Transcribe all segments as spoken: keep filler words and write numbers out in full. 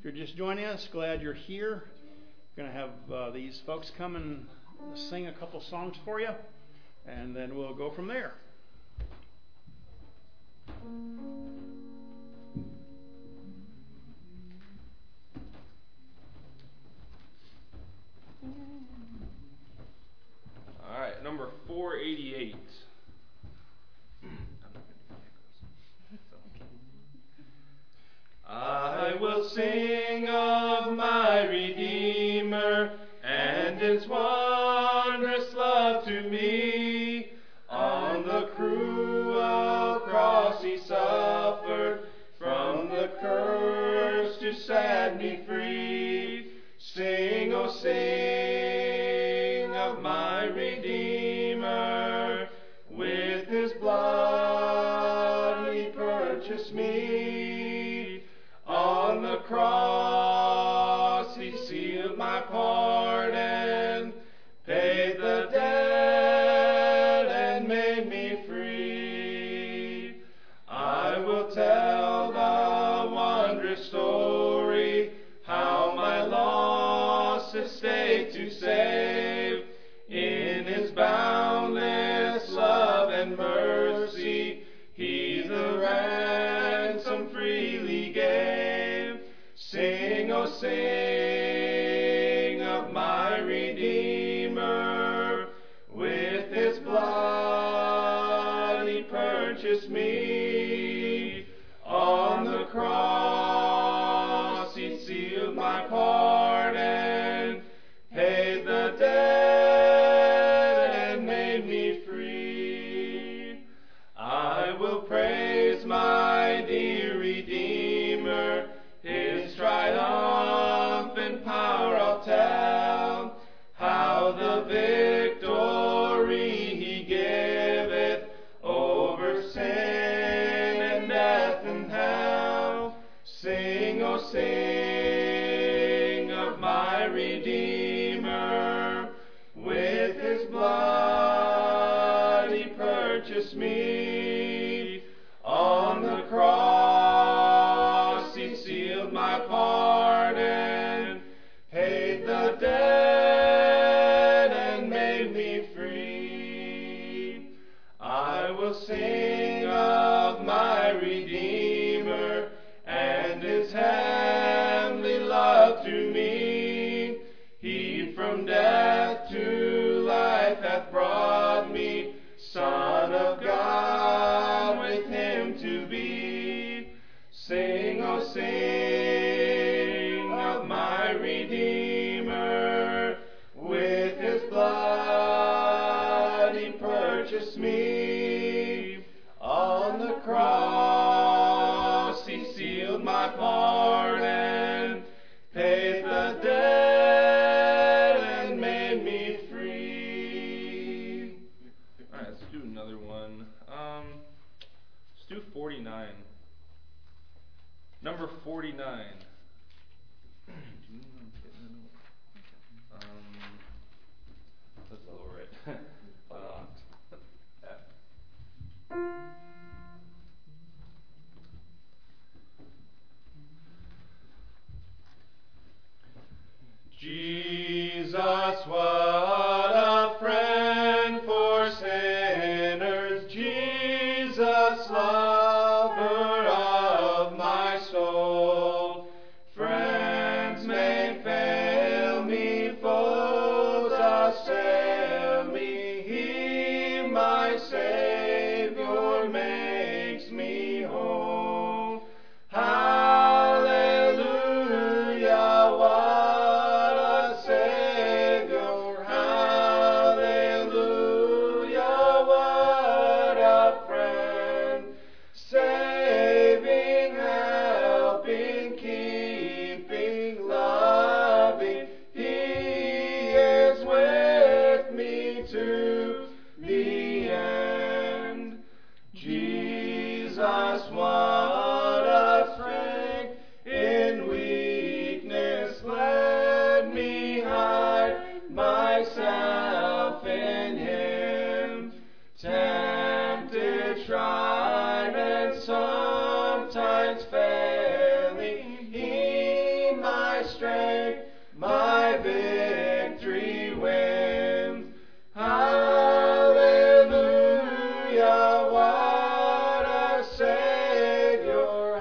If you're just joining us, glad you're here. We're going to have uh, these folks come and sing a couple songs for you, and then we'll go from there. All right, number four eighty-eight. I will sing of my Redeemer and His wondrous love to me. On the cruel cross He suffered, from the curse to set me free. Sing, oh sing of my Redeemer, with His blood He purchased me. On the cross He sealed my pardon, paid the debt and made me free. I will tell the wondrous story, how my lost estate to save. In His boundless love and mercy, He the ransom freely gave. Sing, oh sing of my Redeemer, with His blood He purchased me. On the cross He sealed my pardon, paid the debt and made me free. I will praise my dear Redeemer, His triumphant power I'll tell, how the victory He giveth over sin and death and hell. Sing, oh sing of my Redeemer, with His blood He purchased me. On the cross He sealed my pardon, paid the debt and made me free. I will sing of my Redeemer and His heavenly love to me. He from death to life hath brought me, Son of God, with Him to be. Sing, oh sing of my Redeemer, with His blood He purchased me. On the cross He sealed my pardon, paid the debt and made me free. All right, let's do another one. Um, let's do forty-nine. Number forty-nine. um, let's lower it. uh, Jesus, what a friend for sinners. Jesus, lover of my soul. Friends may fail me, foes assail me. He, my Savior, makes me whole. Hallelujah, what a Savior my strength, my victory wins. Hallelujah, what a Savior.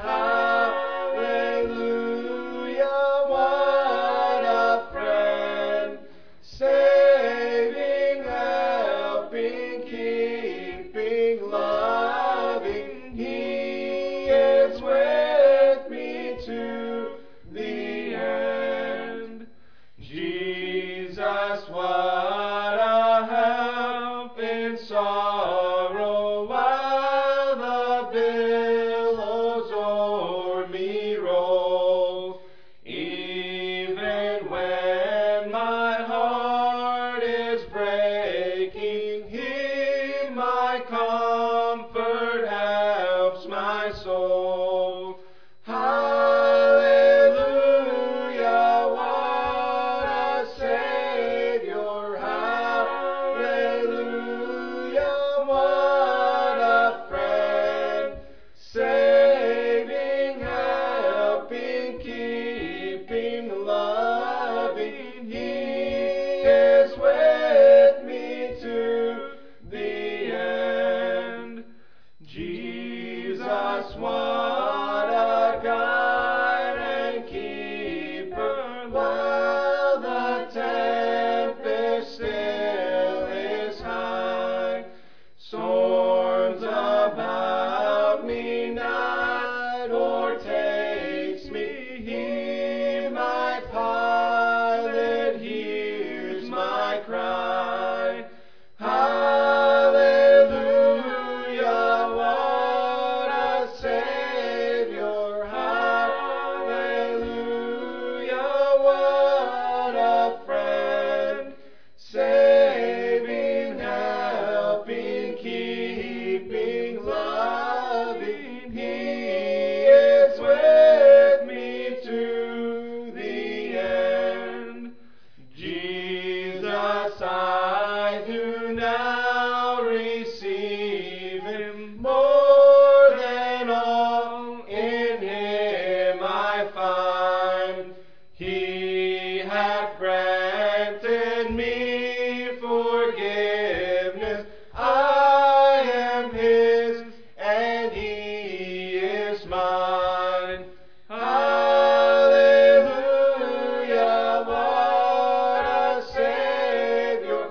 Hallelujah, what a friend. Saving, helping, keeping, loving. He is with me to the end. Jesus, what a help in sorrow, while the billows o'er me roll. Even when my heart is breaking, He, my comfort, helps my soul. Hallelujah, what a Savior. Hallelujah, what a friend. Saving, helping, keeping, loving. He is with me to the end. Jesus, what a guide and keeper, while the tempest still is high. Storms about me, night o'ertakes me. He, my pilot, hears my cry. Hallelujah, what a Savior. Hallelujah, what a friend. Saving, helping, keeping, loving. He is with me to the end. Jesus, I do now receive Him. More than all in Him I find. He hath granted me forgiveness. I am His, and He is mine. Hallelujah, what a Savior.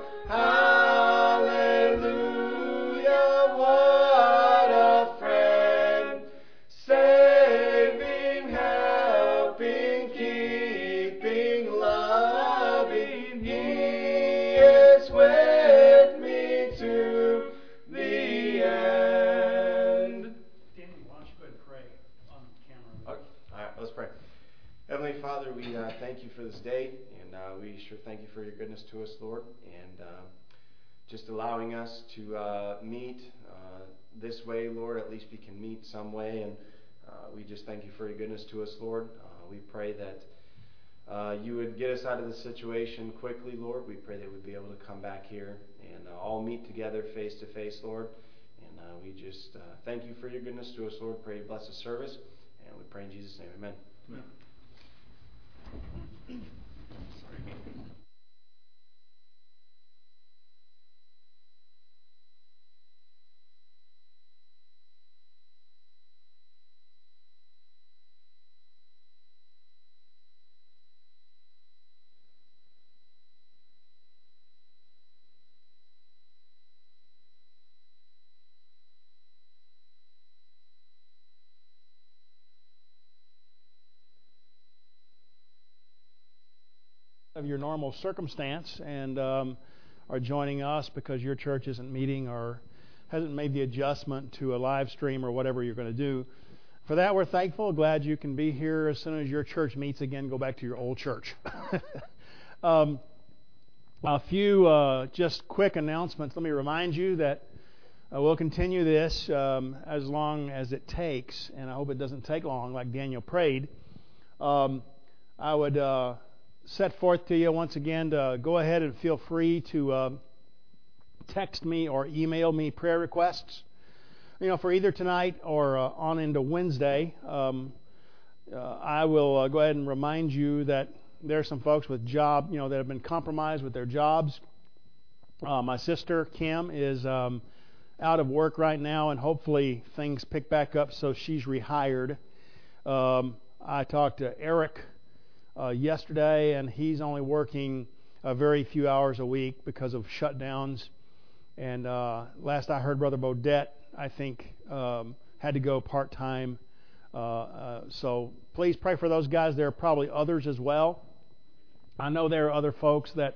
Hallelujah, what a friend. Saving, helping, keeping, loving. He is with me to the end. Danny, why don't you go ahead and pray on camera? Okay. All right, let's pray. Heavenly Father, we uh, thank you for this day, and uh, we sure thank you for your goodness to us, Lord, and uh, just allowing us to uh, meet uh, this way, Lord. At least we can meet some way, and uh, we just thank you for your goodness to us, Lord. Uh, we pray that uh, you would get us out of this situation quickly, Lord. We pray that we'd be able to come back here and uh, all meet together face to face, Lord. And uh, we just uh, thank you for your goodness to us, Lord. Pray you bless the service, and we pray in Jesus' name, amen. Amen. Of your normal circumstance and um, are joining us because your church isn't meeting or hasn't made the adjustment to a live stream or whatever you're going to do. For that, we're thankful. Glad you can be here. As soon as your church meets again, go back to your old church. um, a few uh, just quick announcements. Let me remind you that uh, we'll continue this um, as long as it takes, and I hope it doesn't take long like Daniel prayed. Um, I would... Uh, set forth to you once again to go ahead and feel free to uh, text me or email me prayer requests, you know, for either tonight or uh, on into Wednesday. Um, uh, I will uh, go ahead and remind you that there are some folks with job, you know, that have been compromised with their jobs. Uh, my sister Kim is um, out of work right now, and hopefully things pick back up, so she's rehired. Um, I talked to Eric uh, yesterday, and he's only working a very few hours a week because of shutdowns. And uh, last I heard, Brother Bodette, I think, um, had to go part-time. Uh, uh, so please pray for those guys. There are probably others as well. I know there are other folks that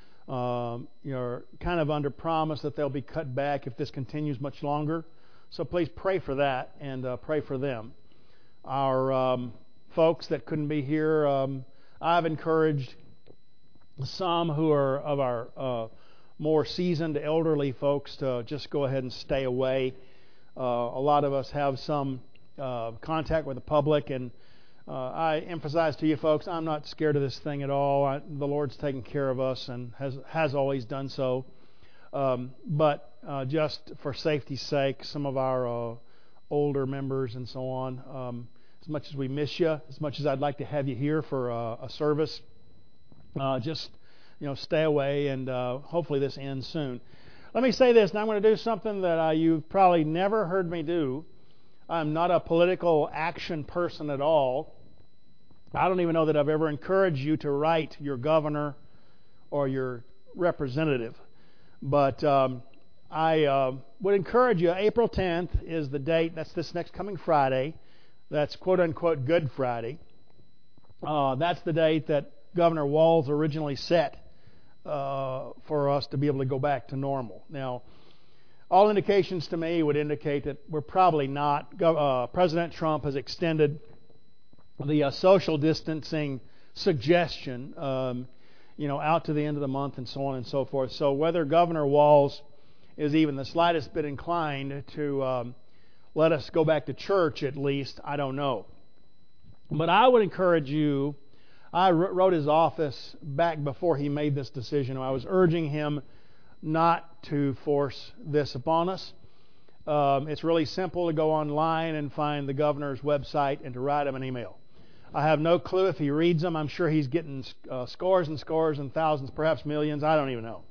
um, you know, are kind of under promise that they'll be cut back if this continues much longer. So please pray for that and uh, pray for them. Our um, folks that couldn't be here, um, I've encouraged some who are of our uh, more seasoned elderly folks to just go ahead and stay away. Uh, a lot of us have some uh, contact with the public, and uh, I emphasize to you folks, I'm not scared of this thing at all. I, the Lord's taken care of us and has has always done so. Um, but uh, just for safety's sake, some of our uh, older members and so on, um, as much as we miss you, as much as I'd like to have you here for uh, a service, uh, just you know, stay away, and uh, hopefully this ends soon. Let me say this, and I'm going to do something that uh, you've probably never heard me do. I'm not a political action person at all. I don't even know that I've ever encouraged you to write your governor or your representative. But um, I uh, would encourage you, April tenth is the date. That's this next coming Friday. That's quote-unquote Good Friday. Uh, that's the date that Governor Walz originally set uh, for us to be able to go back to normal. Now, all indications to me would indicate that we're probably not. Uh, President Trump has extended the uh, social distancing suggestion, um, you know, out to the end of the month and so on and so forth. So whether Governor Walz is even the slightest bit inclined to um, let us go back to church, at least, I don't know. But I would encourage you. I wrote his office back before he made this decision. I was urging him not to force this upon us. Um, it's really simple to go online and find the governor's website and to write him an email. I have no clue if he reads them. I'm sure he's getting uh, scores and scores and thousands, perhaps millions. I don't even know.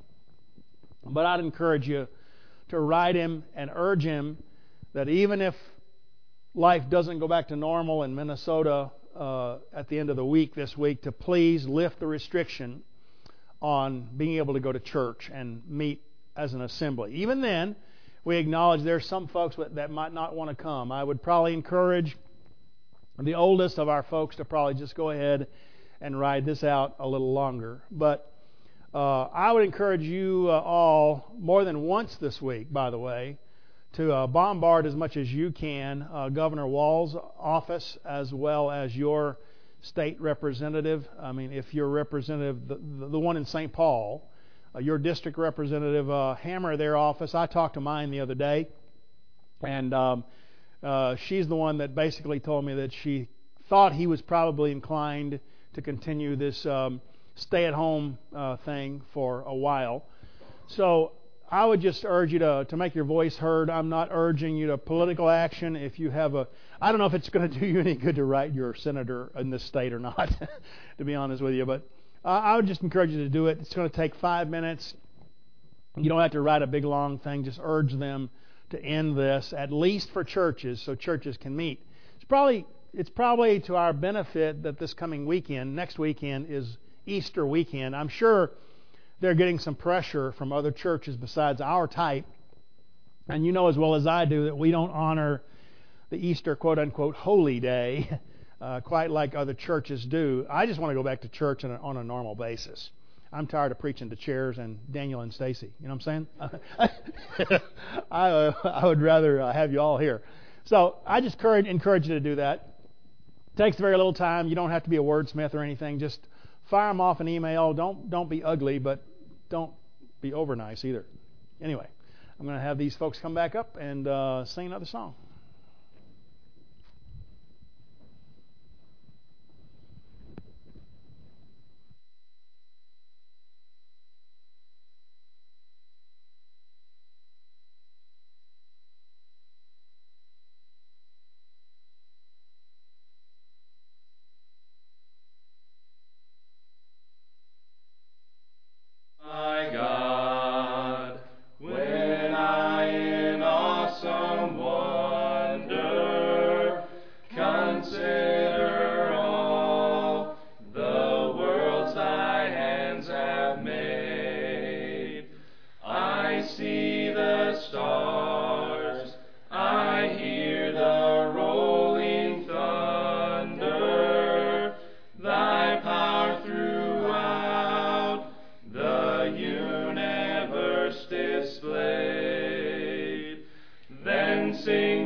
But I'd encourage you to write him and urge him that even if life doesn't go back to normal in Minnesota uh, at the end of the week this week, to please lift the restriction on being able to go to church and meet as an assembly. Even then, we acknowledge there's some folks that might not want to come. I would probably encourage the oldest of our folks to probably just go ahead and ride this out a little longer. But uh, I would encourage you uh, all, more than once this week, by the way, to uh, bombard as much as you can uh, Governor Walz's office as well as your state representative. I mean, if your representative, the, the one in Saint Paul, uh, your district representative, uh, hammer their office. I talked to mine the other day, and um, uh, she's the one that basically told me that she thought he was probably inclined to continue this um, stay-at-home uh, thing for a while. So I would just urge you to, to make your voice heard. I'm not urging you to political action. If you have a, I don't know if it's going to do you any good to write your senator in this state or not, to be honest with you. But uh, I would just encourage you to do it. It's going to take five minutes. You don't have to write a big long thing. Just urge them to end this, at least for churches, so churches can meet. It's probably it's probably to our benefit that this coming weekend, next weekend, is Easter weekend. I'm sure they're getting some pressure from other churches besides our type. And you know as well as I do that we don't honor the Easter quote-unquote holy day uh, quite like other churches do. I just want to go back to church on a, on a normal basis. I'm tired of preaching to chairs and Daniel and Stacy. You know what I'm saying? I, uh, I would rather uh, have you all here. So I just encourage, encourage you to do that. It takes very little time. You don't have to be a wordsmith or anything. Just fire them off an email. Don't don't be ugly, but don't be over nice either. Anyway, I'm going to have these folks come back up and uh, sing another song.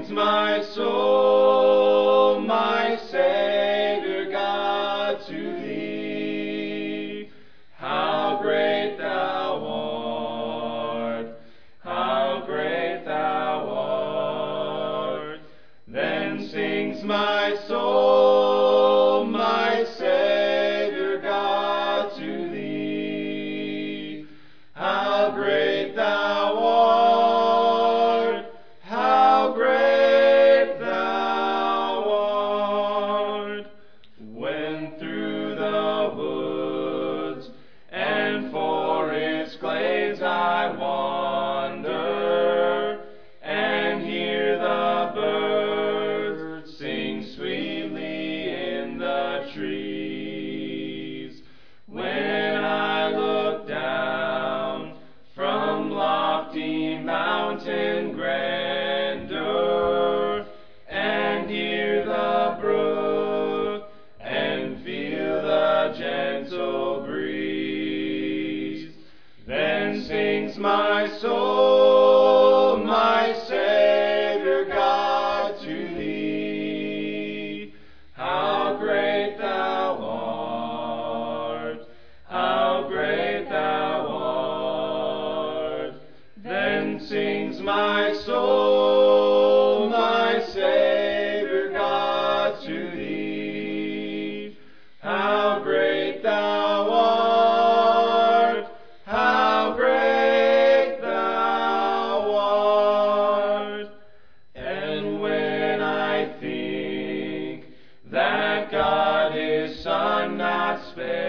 sings my soul, my Savior God, to thee. How great thou art, how great thou art. Then sings my soul, my Savior God, to thee. How great thou art, how great thou art. When through the woods and forest glades I wander, and hear the birds sing sweetly in the trees. When I look down from lofty mountain grandeur, and hear the brook, and feel the gentle breeze, then sings my soul, my Savior God, to thee. How great thou art, how great thou art. Then sings my soul, my Savior God, to thee. How great thou art, how great thou art. And when I think that God His Son not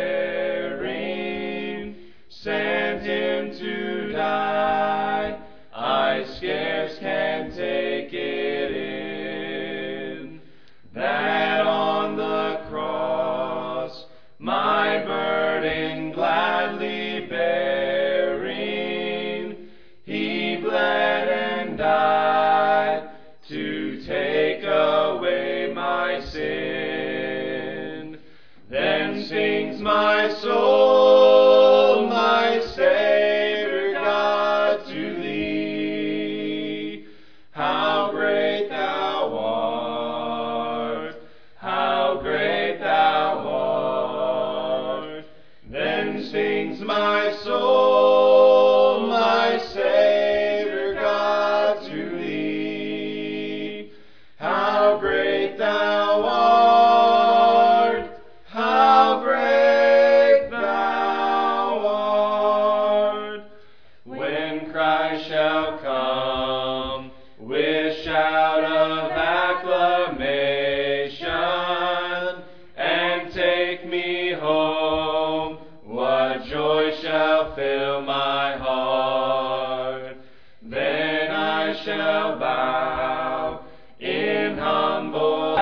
sparing sent Him to die, I scarce can take it in, that on the cross my burden gladly bearing, He bled and died to take away my sin. Then sings my soul, my Savior God, to thee. How great thou art, how great thou art. Then sings my soul, my Savior God, to thee. How great thou art, how great thou art. When Christ shall come with shout of acclamation and take me home, what joy shall fill my heart. Then I shall bow in humble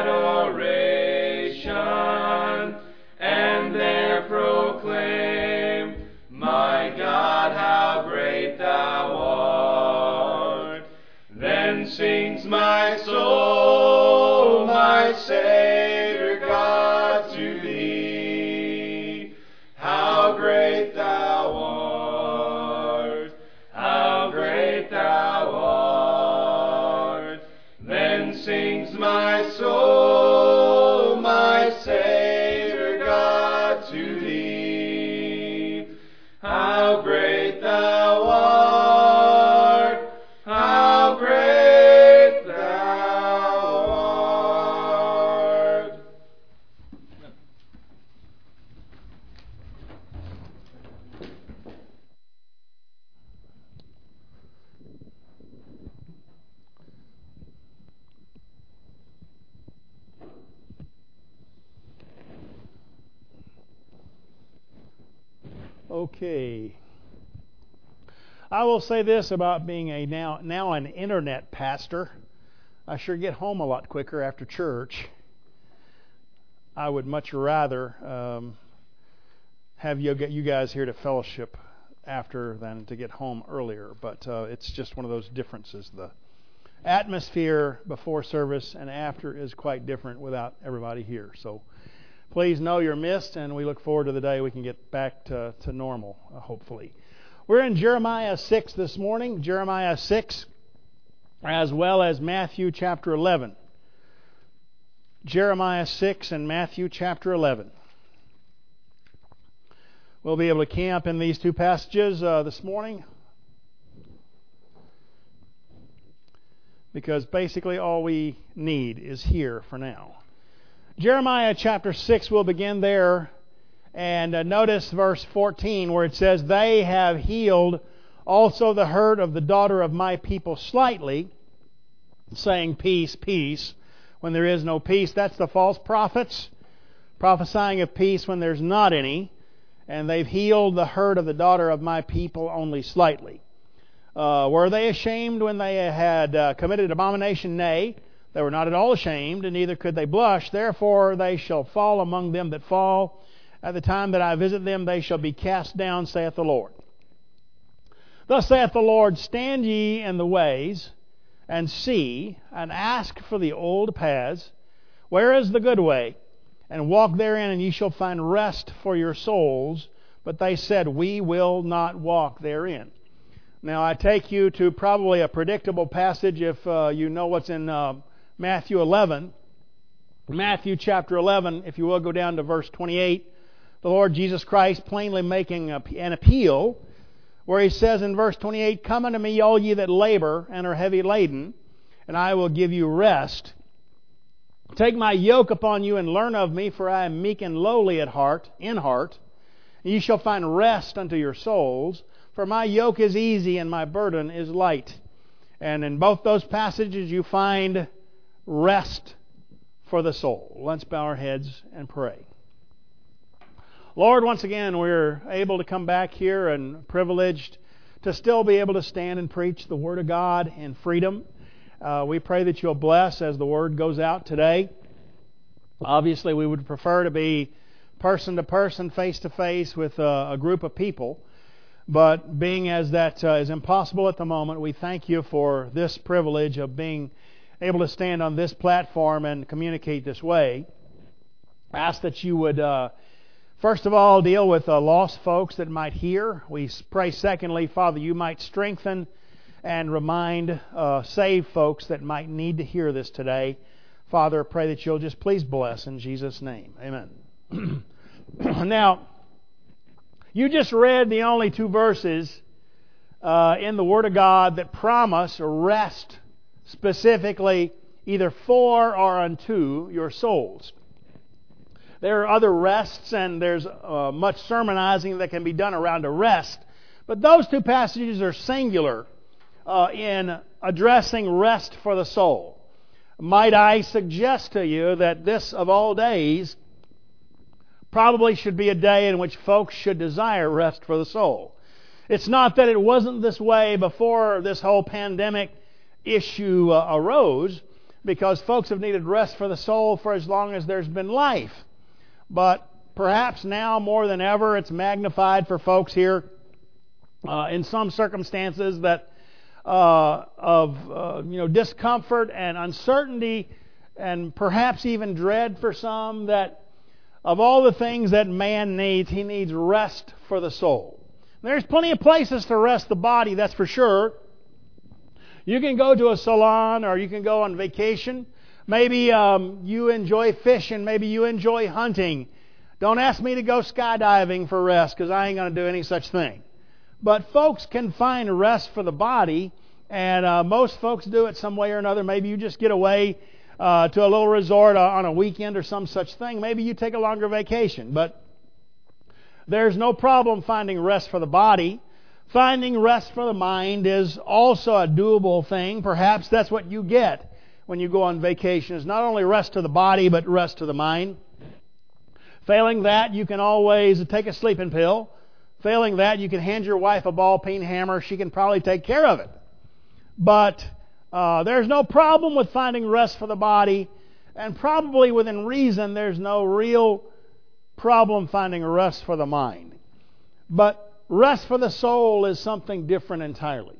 adoration, and there proclaim, my God, how great thou art. Then sings my soul, my Savior God, to thee. How great thou art, how great thou art. Then sings my soul, my Savior God, to thee. How great thou art, how great thou art. Okay. I will say this about being a now now an internet pastor. I sure get home a lot quicker after church. I would much rather um, have you get you guys here to fellowship after than to get home earlier. But uh, it's just one of those differences. The atmosphere before service and after is quite different without everybody here. So please know you're missed, and we look forward to the day we can get back to, to normal, uh, hopefully. We're in Jeremiah six this morning, Jeremiah six. as well as Matthew chapter eleven. Jeremiah six and Matthew chapter eleven. We'll be able to camp in these two passages uh, this morning, because basically all we need is here for now. Jeremiah chapter six, we'll begin there, and uh, notice verse fourteen where it says, "They have healed also the hurt of the daughter of my people slightly, saying peace, peace, when there is no peace." That's the false prophets prophesying of peace when there's not any. And they've healed the hurt of the daughter of my people only slightly. Uh, were they ashamed when they had uh, committed abomination? Nay, they were not at all ashamed, and neither could they blush. Therefore they shall fall among them that fall. At the time that I visit them, they shall be cast down, saith the Lord. Thus saith the Lord, stand ye in the ways, and see, and ask for the old paths, where is the good way? And walk therein, and ye shall find rest for your souls. But they said, we will not walk therein. Now, I take you to probably a predictable passage if uh, you know what's in uh, Matthew eleven. Matthew chapter eleven, if you will, go down to verse twenty-eight. The Lord Jesus Christ plainly making a, an appeal, where He says in verse twenty-eight, come unto me, all ye that labor and are heavy laden, and I will give you rest. Take my yoke upon you and learn of me, for I am meek and lowly at heart, in heart. And ye shall find rest unto your souls, for my yoke is easy and my burden is light. And in both those passages you find rest for the soul. Let's bow our heads and pray. Lord, once again we're able to come back here and privileged to still be able to stand and preach the Word of God in freedom. Uh, we pray that you'll bless as the Word goes out today. Obviously, we would prefer to be person to person, face to face with uh, a group of people. But being as that uh, is impossible at the moment, we thank you for this privilege of being able to stand on this platform and communicate this way. I ask that you would, uh, first of all, deal with uh, lost folks that might hear. We pray, secondly, Father, you might strengthen and remind uh, saved folks that might need to hear this today. Father, I pray that you'll just please bless in Jesus' name. Amen. Now, you just read the only two verses uh, in the Word of God that promise rest specifically either for or unto your souls. There are other rests, and there's uh, much sermonizing that can be done around a rest. But those two passages are singular Uh, in addressing rest for the soul. Might I suggest to you that this of all days probably should be a day in which folks should desire rest for the soul. It's not that it wasn't this way before this whole pandemic issue uh, arose, because folks have needed rest for the soul for as long as there's been life. But perhaps now more than ever it's magnified for folks here uh, in some circumstances that Uh, of uh, you know discomfort and uncertainty and perhaps even dread for some, that of all the things that man needs, he needs rest for the soul. There's plenty of places to rest the body, that's for sure. You can go to a salon, or you can go on vacation. Maybe um, you enjoy fishing, maybe you enjoy hunting. Don't ask me to go skydiving for rest, because I ain't going to do any such thing. But folks can find rest for the body, and uh, most folks do it some way or another. Maybe you just get away uh, to a little resort on a weekend or some such thing. Maybe you take a longer vacation. But there's no problem finding rest for the body. Finding rest for the mind is also a doable thing. Perhaps that's what you get when you go on vacation. It's not only rest to the body, but rest to the mind. Failing that, you can always take a sleeping pill. Failing that, you can hand your wife a ball peen hammer. She can probably take care of it. But uh, there's no problem with finding rest for the body. And probably within reason, there's no real problem finding rest for the mind. But rest for the soul is something different entirely.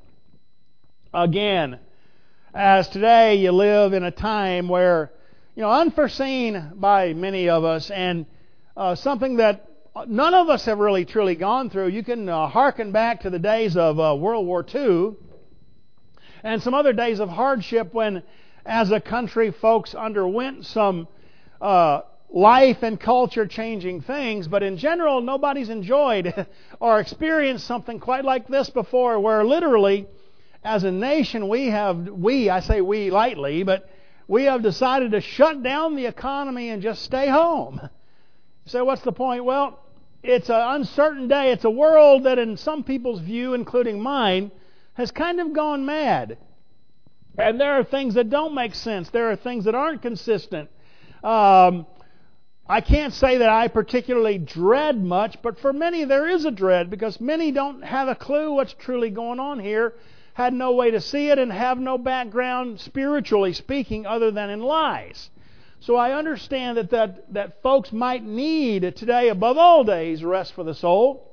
Again, as today you live in a time where, you know, unforeseen by many of us, and uh, something that none of us have really truly gone through. You can uh, hearken back to the days of uh, World War Two, and some other days of hardship when, as a country, folks underwent some uh, life and culture changing things. But in general, nobody's enjoyed or experienced something quite like this before, where literally, as a nation, we have, we, I say we lightly, but we have decided to shut down the economy and just stay home. You say, what's the point? Well, it's an uncertain day. It's a world that in some people's view, including mine, has kind of gone mad. And there are things that don't make sense. There are things that aren't consistent. Um, I can't say that I particularly dread much, but for many there is a dread, because many don't have a clue what's truly going on here, had no way to see it, and have no background, spiritually speaking, other than in lies. So I understand that, that, that folks might need today, above all days, rest for the soul.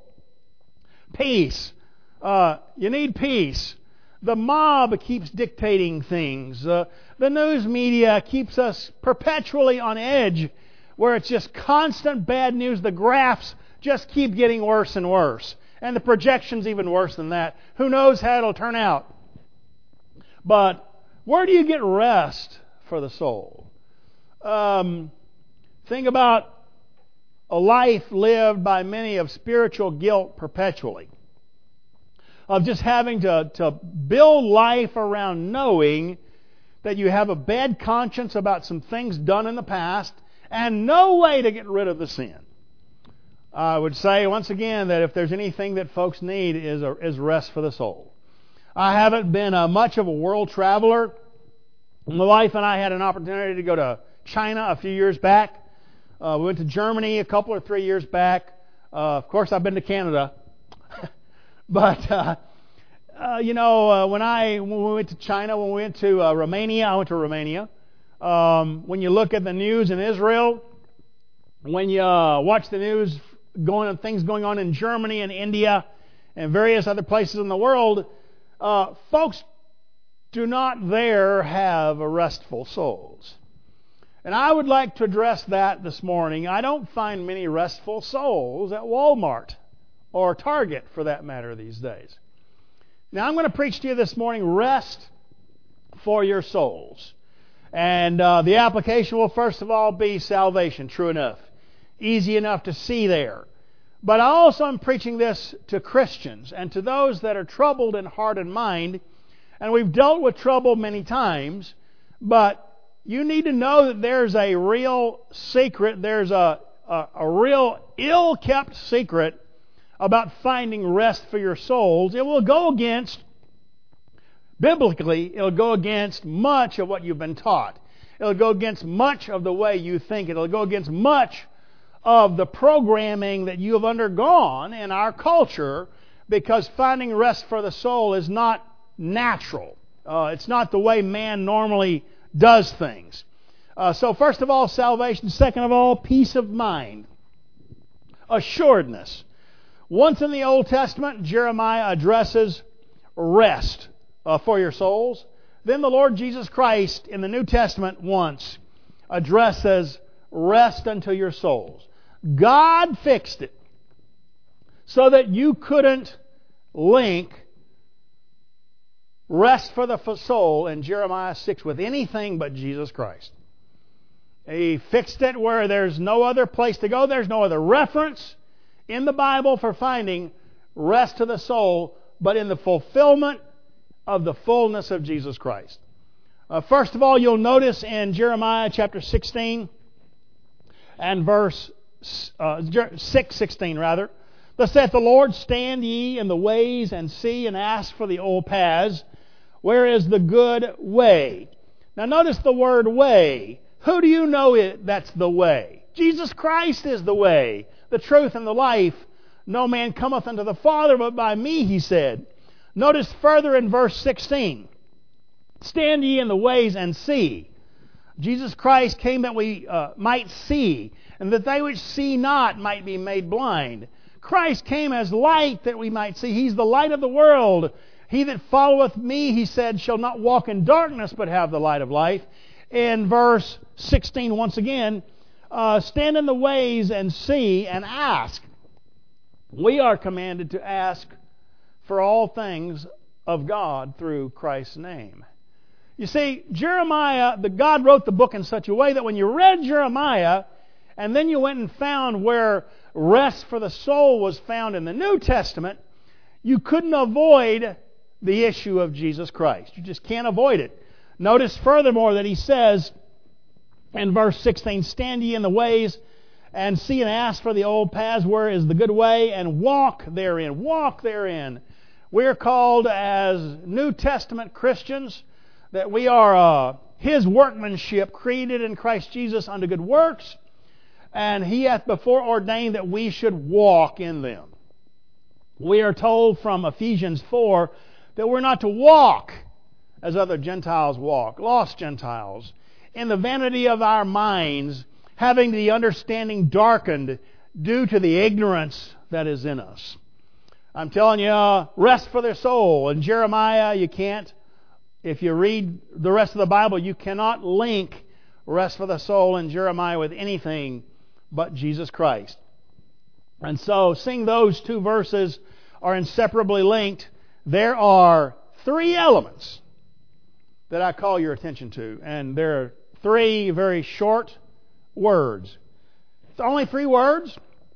Peace. Uh, you need peace. The mob keeps dictating things. Uh, the news media keeps us perpetually on edge, where it's just constant bad news. The graphs just keep getting worse and worse. And the projections even worse than that. Who knows how it'll turn out? But where do you get rest for the soul? Um, think about a life lived by many of spiritual guilt perpetually. Of just having to, to build life around knowing that you have a bad conscience about some things done in the past and no way to get rid of the sin. I would say once again that if there's anything that folks need is, a, is rest for the soul. I haven't been a, much of a world traveler. My wife and I had an opportunity to go to China a few years back. Uh, we went to Germany a couple or three years back. Uh, of course, I've been to Canada. But, uh, uh, you know, uh, when I when we went to China, when we went to uh, Romania, I went to Romania. Um, when you look at the news in Israel, when you uh, watch the news going on, things going on in Germany and India and various other places in the world, uh, folks do not there have restful souls. And I would like to address that this morning. I don't find many restful souls at Walmart, or Target for that matter, these days. Now I'm going to preach to you this morning, rest for your souls. And uh, the application will first of all be salvation, true enough. Easy enough to see there. But I also am preaching this to Christians and to those that are troubled in heart and mind. And we've dealt with trouble many times, but you need to know that there's a real secret, there's a, a, a real ill-kept secret about finding rest for your souls. It will go against, biblically, it'll go against much of what you've been taught. It'll go against much of the way you think. It'll go against much of the programming that you have undergone in our culture, because finding rest for the soul is not natural. Uh, it's not the way man normally does things. Uh, so first of all, salvation. Second of all, peace of mind. Assuredness. Once in the Old Testament, Jeremiah addresses rest uh, for your souls. Then the Lord Jesus Christ in the New Testament once addresses rest unto your souls. God fixed it so that you couldn't link rest for the soul in Jeremiah six with anything but Jesus Christ. He fixed it where there's no other place to go. There's no other reference in the Bible for finding rest to the soul, but in the fulfillment of the fullness of Jesus Christ. Uh, first of all, you'll notice in Jeremiah chapter sixteen and verse uh, six sixteen rather, thus saith the Lord, stand ye in the ways and see and ask for the old paths, where is the good way. Now notice the word way. Who do you know it, that's the way? Jesus Christ is the way, the truth, and the life. No man cometh unto the Father but by me, he said. Notice further in verse sixteen. Stand ye in the ways and see. Jesus Christ came that we uh, might see, and that they which see not might be made blind. Christ came as light that we might see. He's the light of the world. He that followeth me, he said, shall not walk in darkness, but have the light of life. In verse sixteen, once again, uh, stand in the ways and see and ask. We are commanded to ask for all things of God through Christ's name. You see, Jeremiah, the God wrote the book in such a way that when you read Jeremiah, and then you went and found where rest for the soul was found in the New Testament, you couldn't avoid the issue of Jesus Christ. You just can't avoid it. Notice furthermore that he says in verse sixteen, "Stand ye in the ways, and see and ask for the old paths, where is the good way, and walk therein." Walk therein. We're called as New Testament Christians that we are uh, His workmanship, created in Christ Jesus unto good works, and He hath before ordained that we should walk in them. We are told from Ephesians four that we're not to walk as other Gentiles walk, lost Gentiles, in the vanity of our minds, having the understanding darkened due to the ignorance that is in us. I'm telling you, uh, rest for their soul. In Jeremiah, you can't. If you read the rest of the Bible, you cannot link rest for the soul in Jeremiah with anything but Jesus Christ. And so, seeing those two verses are inseparably linked, there are three elements that I call your attention to. And there are three very short words. It's only three words,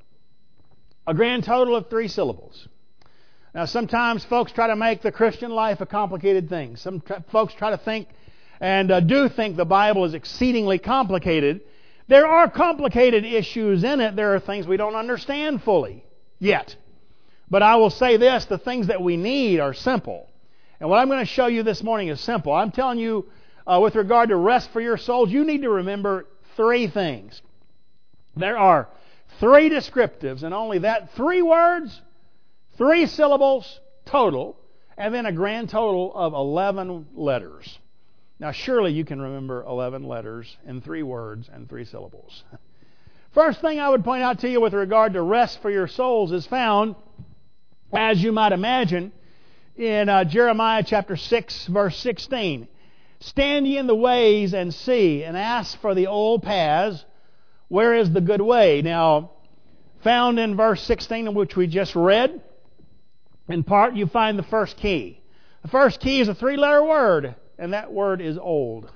a grand total of three syllables. Now, sometimes folks try to make the Christian life a complicated thing. Some tr- folks try to think and uh, do think the Bible is exceedingly complicated. There are complicated issues in it. There are things we don't understand fully yet. But I will say this, the things that we need are simple. And what I'm going to show you this morning is simple. I'm telling you, uh, with regard to rest for your souls, you need to remember three things. There are three descriptives, and only that, three words, three syllables total, and then a grand total of eleven letters. Now, surely you can remember eleven letters in three words and three syllables. First thing I would point out to you with regard to rest for your souls is found, as you might imagine, in uh, Jeremiah chapter six, verse sixteen. "Stand ye in the ways and see, and ask for the old paths, where is the good way?" Now, found in verse sixteen, which we just read, in part you find the first key. The first key is a three-letter word, and that word is old.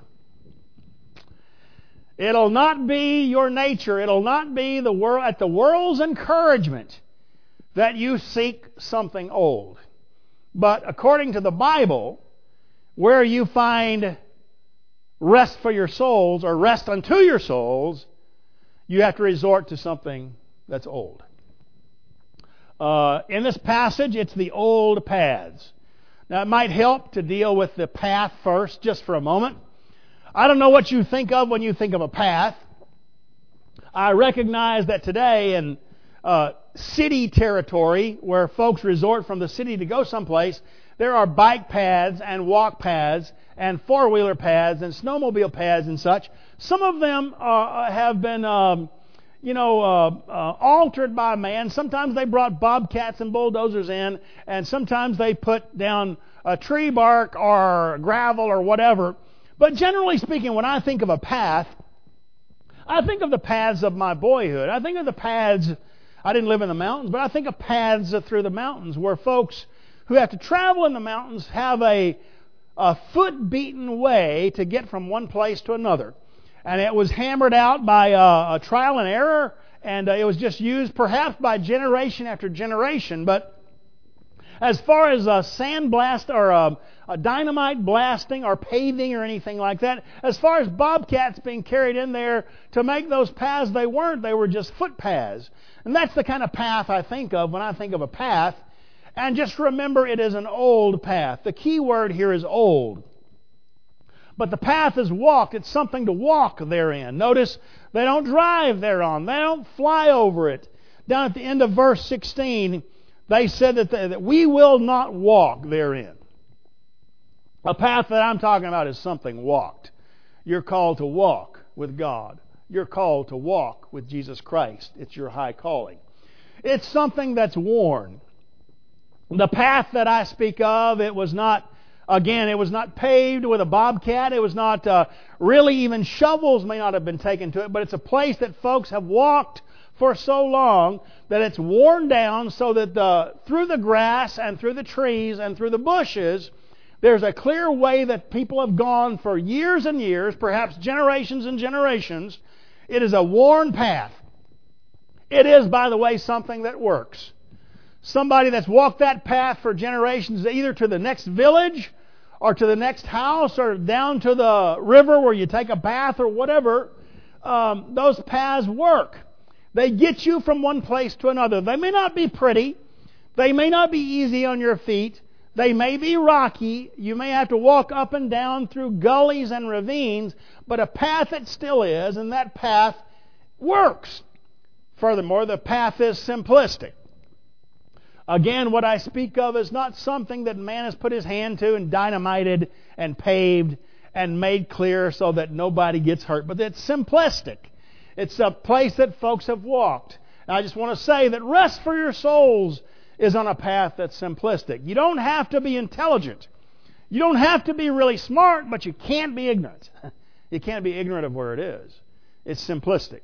It'll not be your nature, it'll not be the world at the world's encouragement that you seek something old. But according to the Bible, where you find rest for your souls, or rest unto your souls, you have to resort to something that's old. Uh, in this passage, it's the old paths. Now, it might help to deal with the path first, just for a moment. I don't know what you think of when you think of a path. I recognize that today in uh, city territory, where folks resort from the city to go someplace, there are bike paths and walk paths and four-wheeler paths and snowmobile paths and such. Some of them uh, have been... Um, you know, uh, uh, altered by man. Sometimes they brought bobcats and bulldozers in, and sometimes they put down a tree bark or gravel or whatever. But generally speaking, when I think of a path, I think of the paths of my boyhood. I think of the paths, I didn't live in the mountains, but I think of paths through the mountains where folks who have to travel in the mountains have a, a foot-beaten way to get from one place to another. And it was hammered out by uh, a trial and error, and uh, it was just used perhaps by generation after generation. But as far as a sandblast or a, a dynamite blasting or paving or anything like that, as far as bobcats being carried in there to make those paths, they weren't. They were just footpaths. And that's the kind of path I think of when I think of a path. And just remember, it is an old path. The key word here is old. But the path is walked. It's something to walk therein. Notice they don't drive thereon. They don't fly over it. Down at the end of verse sixteen, they said that, they, that we will not walk therein. A path that I'm talking about is something walked. You're called to walk with God. You're called to walk with Jesus Christ. It's your high calling. It's something that's worn. The path that I speak of, it was not Again, it was not paved with a bobcat. It was not uh, really even shovels may not have been taken to it, but it's a place that folks have walked for so long that it's worn down so that the, through the grass and through the trees and through the bushes, there's a clear way that people have gone for years and years, perhaps generations and generations. It is a worn path. It is, by the way, something that works. Somebody that's walked that path for generations, either to the next village or to the next house or down to the river where you take a bath or whatever, um, those paths work. They get you from one place to another. They may not be pretty. They may not be easy on your feet. They may be rocky. You may have to walk up and down through gullies and ravines, but a path it still is, and that path works. Furthermore, the path is simplistic. Again, what I speak of is not something that man has put his hand to and dynamited and paved and made clear so that nobody gets hurt, but it's simplistic. It's a place that folks have walked. And I just want to say that Rest for Your Souls is on a path that's simplistic. You don't have to be intelligent. You don't have to be really smart, but you can't be ignorant. You can't be ignorant of where it is. It's simplistic.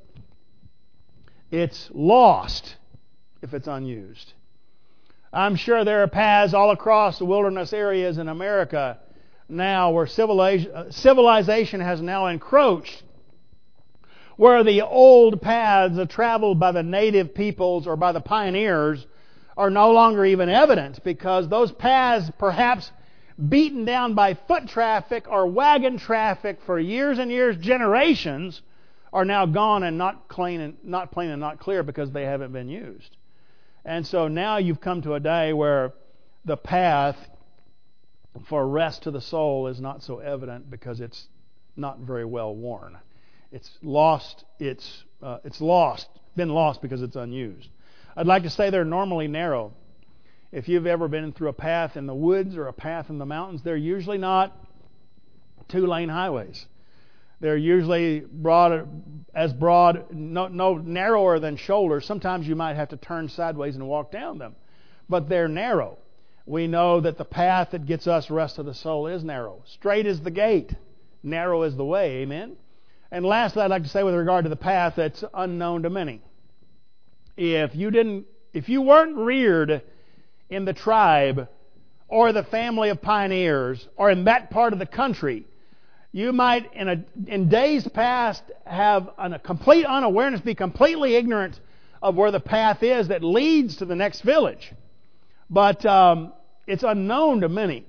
It's lost if it's unused. I'm sure there are paths all across the wilderness areas in America now where civilization has now encroached, where the old paths traveled by the native peoples or by the pioneers are no longer even evident, because those paths, perhaps beaten down by foot traffic or wagon traffic for years and years, generations, are now gone and not clean and not plain and not clear because they haven't been used. And so now you've come to a day where the path for rest to the soul is not so evident because it's not very well worn. It's lost. It's uh, it's lost. Been lost because it's unused. I'd like to say they're normally narrow. If you've ever been through a path in the woods or a path in the mountains, they're usually not two-lane highways. They're usually broad, as broad, no, no narrower than shoulders. Sometimes you might have to turn sideways and walk down them. But they're narrow. We know that the path that gets us rest of the soul is narrow. Straight is the gate. Narrow is the way. Amen? And lastly, I'd like to say with regard to the path that's unknown to many. If you didn't, if you weren't reared in the tribe or the family of pioneers or in that part of the country, you might, in a, in days past, have an, a complete unawareness, be completely ignorant of where the path is that leads to the next village. But um, it's unknown to many.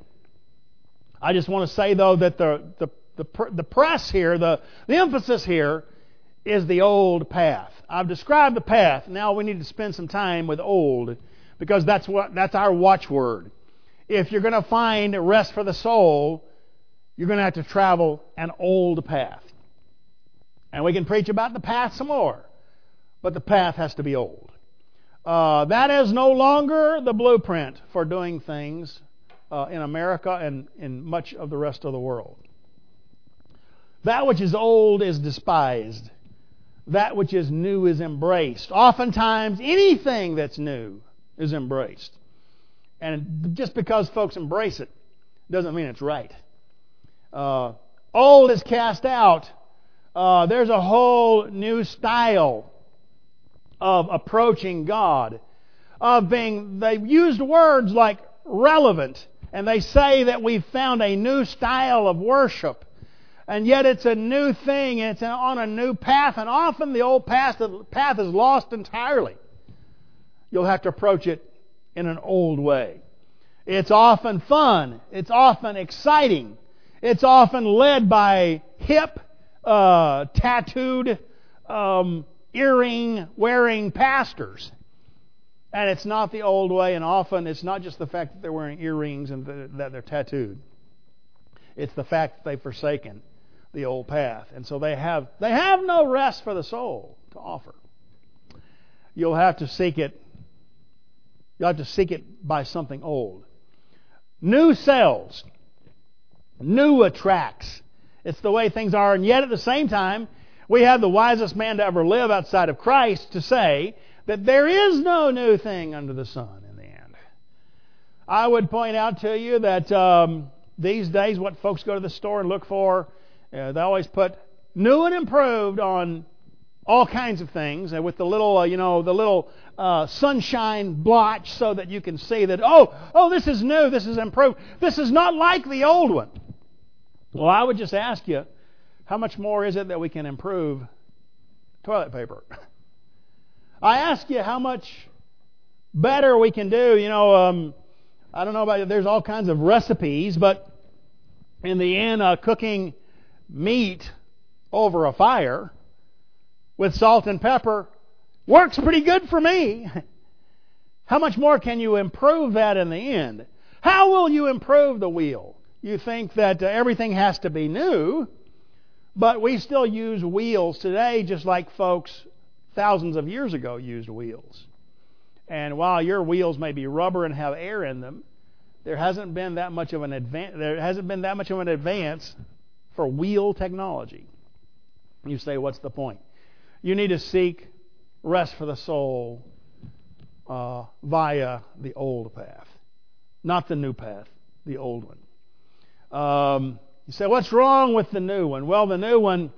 I just want to say, though, that the the the, the press here, the, the emphasis here, is the old path. I've described the path. Now we need to spend some time with old, because that's what that's our watchword. If you're going to find rest for the soul, you're going to have to travel an old path. And we can preach about the path some more, but the path has to be old. Uh, that is no longer the blueprint for doing things uh, in America and in much of the rest of the world. That which is old is despised. That which is new is embraced. Oftentimes, anything that's new is embraced. And just because folks embrace it doesn't mean it's right. Uh, old is cast out. Uh, there's a whole new style of approaching God. Of being, they've used words like relevant, and they say that we've found a new style of worship. And yet it's a new thing, and it's on a new path, and often the old path, the path is lost entirely. You'll have to approach it in an old way. It's often fun. It's often exciting. It's often led by hip, uh, tattooed, um, earring-wearing pastors. And it's not the old way, and often it's not just the fact that they're wearing earrings and that they're tattooed. It's the fact that they've forsaken the old path. And so they have they have no rest for the soul to offer. You'll have to seek it. You'll have to seek it by something old. New sells. New attracts. It's the way things are. And yet at the same time, we have the wisest man to ever live outside of Christ to say that there is no new thing under the sun in the end. I would point out to you that um, these days what folks go to the store and look for, Uh, they always put new and improved on all kinds of things, and with the little, uh, you know, the little uh, sunshine blotch so that you can see that, oh, oh, this is new, this is improved, this is not like the old one. Well, I would just ask you, how much more is it that we can improve toilet paper? I ask you how much better we can do. You know, um, I don't know about you, there's all kinds of recipes, but in the end, uh, cooking meat over a fire with salt and pepper works pretty good for me. How much more can you improve that in the end? How will you improve the wheel? You think that uh, everything has to be new, but we still use wheels today just like folks thousands of years ago used wheels. And while your wheels may be rubber and have air in them, there hasn't been that much of an advance. There hasn't been that much of an advance for wheel technology. You say, what's the point? You need to seek rest for the soul uh, via the old path, not the new path, the old one. Um, you say, what's wrong with the new one? Well, the new one,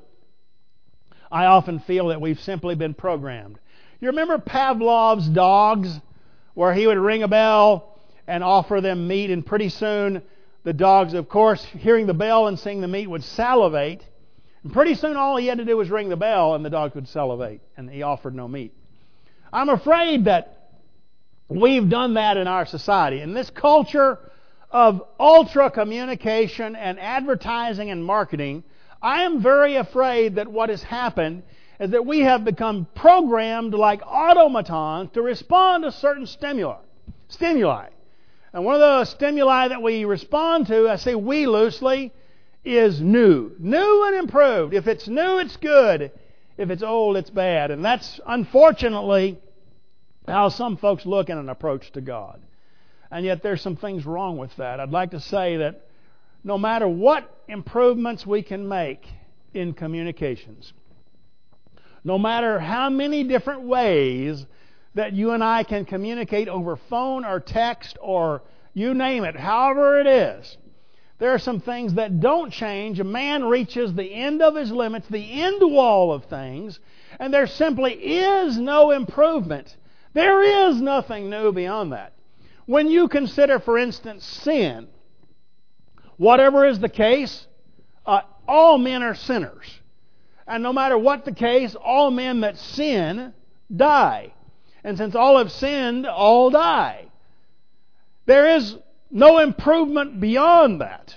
I often feel that we've simply been programmed. You remember Pavlov's dogs, where he would ring a bell and offer them meat, and pretty soon the dogs, of course, hearing the bell and seeing the meat, would salivate. And pretty soon all he had to do was ring the bell and the dogs would salivate, and he offered no meat. I'm afraid that we've done that in our society. In this culture of ultra communication and advertising and marketing, I am very afraid that what has happened is that we have become programmed like automatons to respond to certain stimuli. Stimuli. And one of the stimuli that we respond to, I say we loosely, is new. New and improved. If it's new, it's good. If it's old, it's bad. And that's unfortunately how some folks look at an approach to God. And yet there's some things wrong with that. I'd like to say that no matter what improvements we can make in communications, no matter how many different ways that you and I can communicate over phone or text or you name it, however it is, there are some things that don't change. A man reaches the end of his limits, the end wall of things, and there simply is no improvement. There is nothing new beyond that. When you consider, for instance, sin, whatever is the case, uh, all men are sinners. And no matter what the case, all men that sin die. And since all have sinned, all die. There is no improvement beyond that.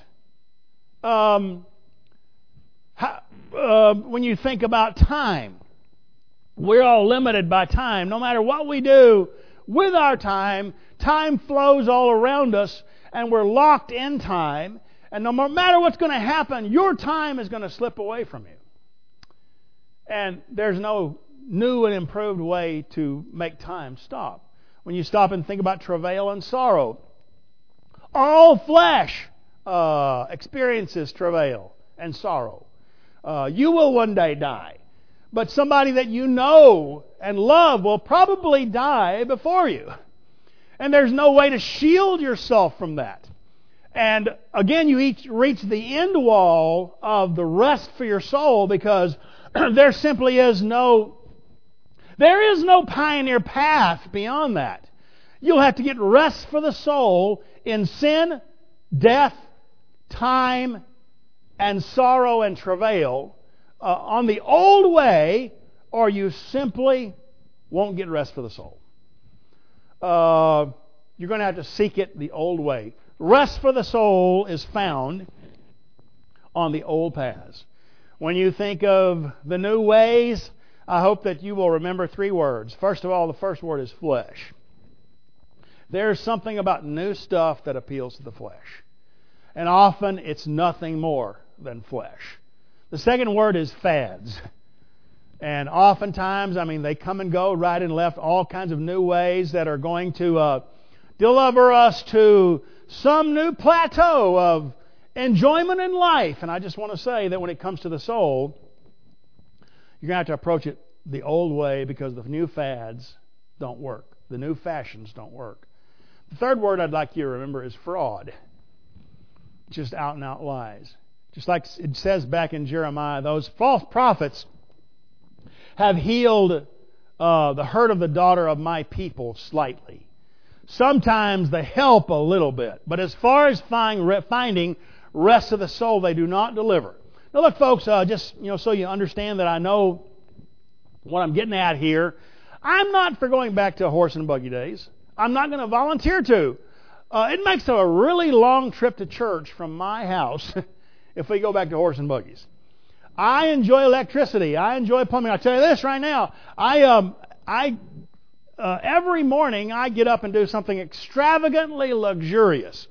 Um, how, uh, when you think about time, we're all limited by time. No matter what we do with our time, time flows all around us, and we're locked in time. And no matter what's going to happen, your time is going to slip away from you. And there's no new and improved way to make time stop. When you stop and think about travail and sorrow, all flesh uh, experiences travail and sorrow. Uh, you will one day die. But somebody that you know and love will probably die before you. And there's no way to shield yourself from that. And again, you each reach the end wall of the rest for your soul, because there simply is no, there is no pioneer path beyond that. You'll have to get rest for the soul in sin, death, time, and sorrow and travail uh, on the old way, or you simply won't get rest for the soul. Uh, you're going to have to seek it the old way. Rest for the soul is found on the old paths. When you think of the new ways, I hope that you will remember three words. First of all, the first word is flesh. There's something about new stuff that appeals to the flesh. And often it's nothing more than flesh. The second word is fads. And oftentimes, I mean, they come and go right and left, all kinds of new ways that are going to uh, deliver us to some new plateau of enjoyment in life. And I just want to say that when it comes to the soul, you're going to have to approach it the old way, because the new fads don't work. The new fashions don't work. The third word I'd like you to remember is fraud. Just out and out lies. Just like it says back in Jeremiah, those false prophets have healed uh, the hurt of the daughter of my people slightly. Sometimes they help a little bit. But as far as find, finding rest of the soul, they do not deliver. Now look, folks, uh, just you know, so you understand that I know what I'm getting at here. I'm not for going back to horse and buggy days. I'm not going to volunteer to. Uh, it makes a really long trip to church from my house if we go back to horse and buggies. I enjoy electricity. I enjoy plumbing. I'll tell you this right now. I um I uh, every morning I get up and do something extravagantly luxurious.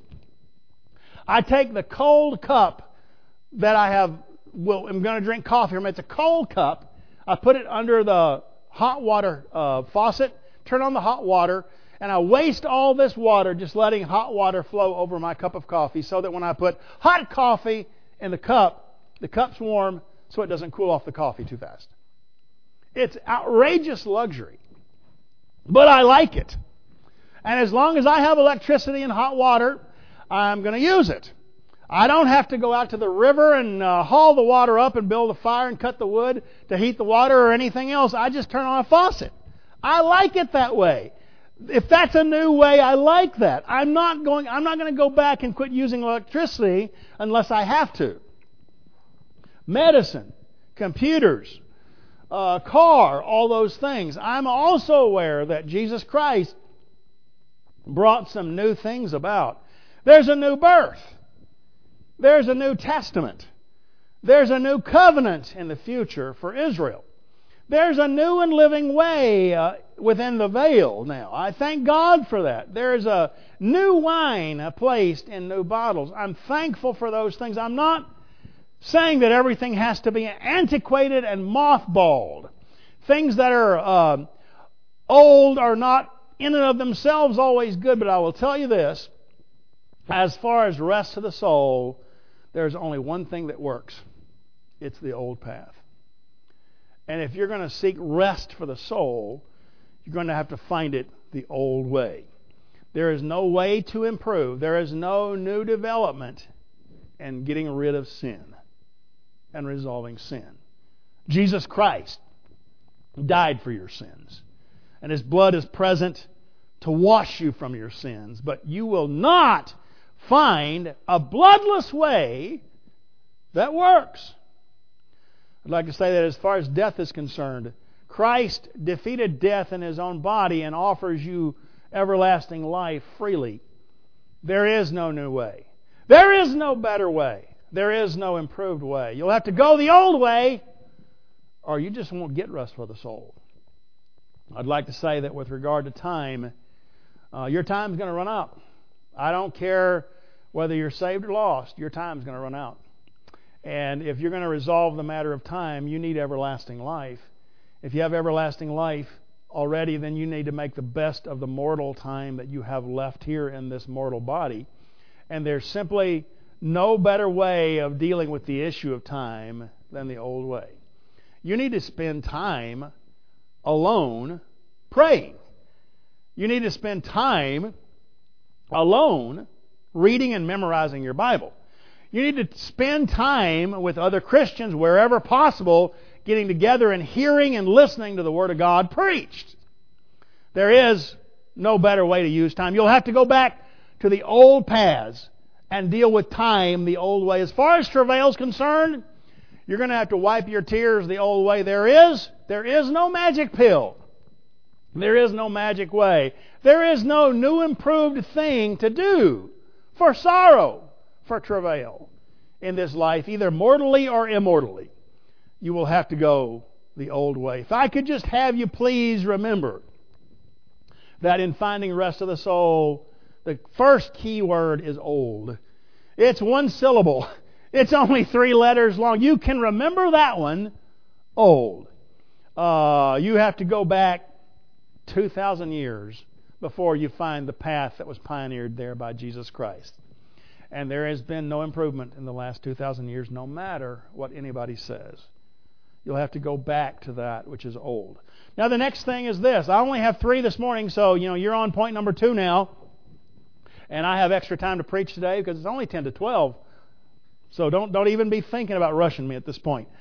I take the cold cup that I have. Well, I'm going to drink coffee from. It's a cold cup. I put it under the hot water uh, faucet. Turn on the hot water. And I waste all this water just letting hot water flow over my cup of coffee so that when I put hot coffee in the cup, the cup's warm so it doesn't cool off the coffee too fast. It's outrageous luxury. But I like it. And as long as I have electricity and hot water, I'm going to use it. I don't have to go out to the river and uh, haul the water up and build a fire and cut the wood to heat the water or anything else. I just turn on a faucet. I like it that way. If that's a new way, I like that. I'm not going I'm not going to go back and quit using electricity unless I have to. Medicine, computers, uh, car, all those things. I'm also aware that Jesus Christ brought some new things about. There's a new birth. There's a New Testament. There's a new covenant in the future for Israel. There's a new and living way uh, within the veil now. I thank God for that. There's a new wine uh, placed in new bottles. I'm thankful for those things. I'm not saying that everything has to be antiquated and mothballed. Things that are uh, old are not in and of themselves always good, but I will tell you this. As far as rest of the soul, there's only one thing that works. It's the old path. And if you're going to seek rest for the soul, you're going to have to find it the old way. There is no way to improve. There is no new development in getting rid of sin and resolving sin. Jesus Christ died for your sins. And His blood is present to wash you from your sins. But you will not find a bloodless way that works. I'd like to say that as far as death is concerned, Christ defeated death in His own body and offers you everlasting life freely. There is no new way. There is no better way. There is no improved way. You'll have to go the old way, or you just won't get rest for the soul. I'd like to say that with regard to time, uh, your time's going to run out. I don't care whether you're saved or lost, your time's going to run out. And if you're going to resolve the matter of time, you need everlasting life. If you have everlasting life already, then you need to make the best of the mortal time that you have left here in this mortal body. And there's simply no better way of dealing with the issue of time than the old way. You need to spend time alone praying. You need to spend time alone reading and memorizing your Bible. You need to spend time with other Christians wherever possible, getting together and hearing and listening to the Word of God preached. There is no better way to use time. You'll have to go back to the old paths and deal with time the old way. As far as travail is concerned, you're going to have to wipe your tears the old way. There is, there is no magic pill. There is no magic way. There is no new improved thing to do for sorrow, for travail in this life, either mortally or immortally. You will have to go the old way. If I could just have you please remember that in finding rest of the soul, the first key word is old. It's one syllable. It's only three letters long. You can remember that one, old. Uh, you have to go back two thousand years before you find the path that was pioneered there by Jesus Christ. And there has been no improvement in the last two thousand years, no matter what anybody says. You'll have to go back to that which is old. Now the next thing is this. I only have three this morning, so you know you're on point number two now. And I have extra time to preach today because it's only ten to twelve. So don't don't even be thinking about rushing me at this point.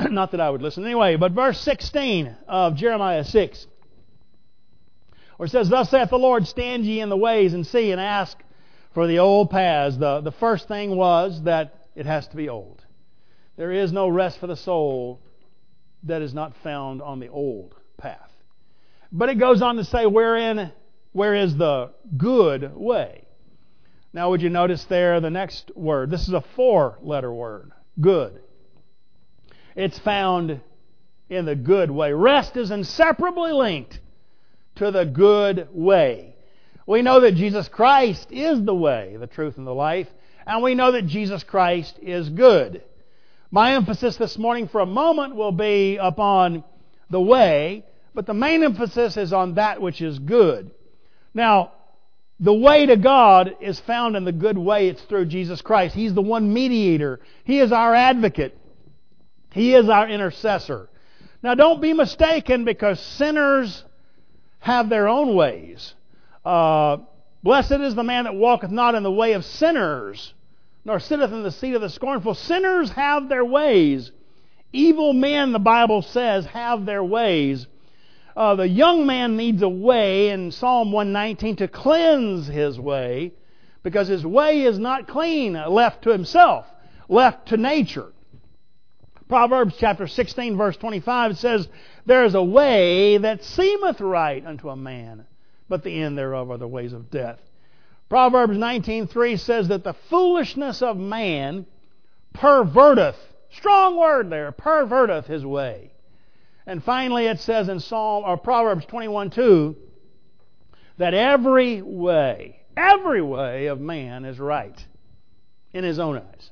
Not that I would listen anyway, but verse sixteen of Jeremiah six, where it says, Thus saith the Lord, stand ye in the ways and see and ask for the old paths. The, the first thing was that it has to be old. There is no rest for the soul that is not found on the old path. But it goes on to say, wherein, where is the good way? Now would you notice there the next word? This is a four-letter word, good. It's found in the good way. Rest is inseparably linked to the good way. We know that Jesus Christ is the way, the truth, and the life, and we know that Jesus Christ is good. My emphasis this morning for a moment will be upon the way, but the main emphasis is on that which is good. Now, the way to God is found in the good way. It's through Jesus Christ. He's the one mediator. He is our advocate. He is our intercessor. Now, don't be mistaken, because sinners have their own ways. Uh, Blessed is the man that walketh not in the way of sinners, nor sitteth in the seat of the scornful. Sinners have their ways. Evil men, the Bible says, have their ways. Uh, the young man needs a way in Psalm one nineteen to cleanse his way, because his way is not clean, left to himself, left to nature. Proverbs chapter sixteen, verse twenty-five says, There is a way that seemeth right unto a man, but the end thereof are the ways of death. Proverbs nineteen three says that the foolishness of man perverteth, strong word there, perverteth his way. And finally it says in Psalm or Proverbs twenty-one two that every way, every way of man is right in his own eyes.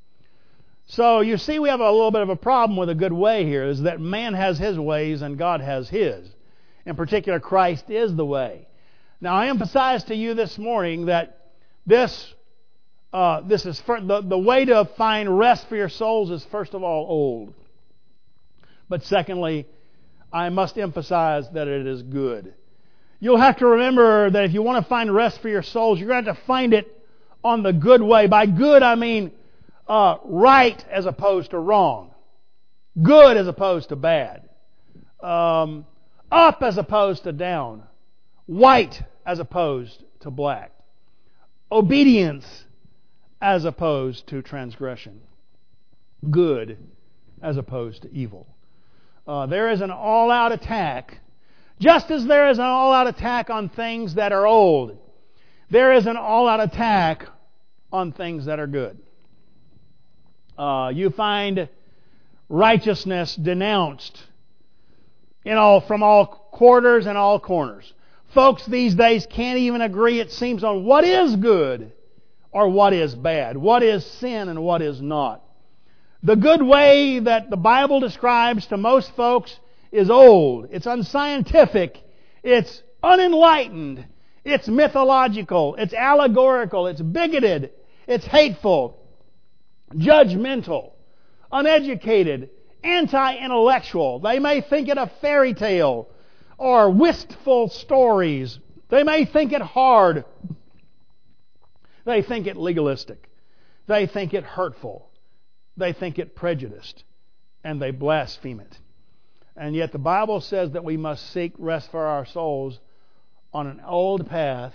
So you see, we have a little bit of a problem with a good way here, is that man has his ways and God has his. In particular, Christ is the way. Now, I emphasize to you this morning that this uh, this is for, the, the way to find rest for your souls is, first of all, old. But secondly, I must emphasize that it is good. You'll have to remember that if you want to find rest for your souls, you're going to have to find it on the good way. By good, I mean uh, right as opposed to wrong. Good as opposed to bad. Um, up as opposed to down. White as opposed to black. Obedience as opposed to transgression. Good as opposed to evil. Uh, there is an all-out attack, just as there is an all-out attack on things that are old. There is an all-out attack on things that are good. Uh, you find righteousness denounced in all from all quarters and all corners. Folks these days can't even agree, it seems, on what is good or what is bad, what is sin and what is not. The good way that the Bible describes to most folks is old. It's unscientific. It's unenlightened. It's mythological. It's allegorical. It's bigoted. It's hateful. Judgmental. Uneducated. Anti-intellectual. They may think it a fairy tale or wistful stories. They may think it hard. They think it legalistic. They think it hurtful. They think it prejudiced, and they blaspheme it. And yet the Bible says that we must seek rest for our souls on an old path,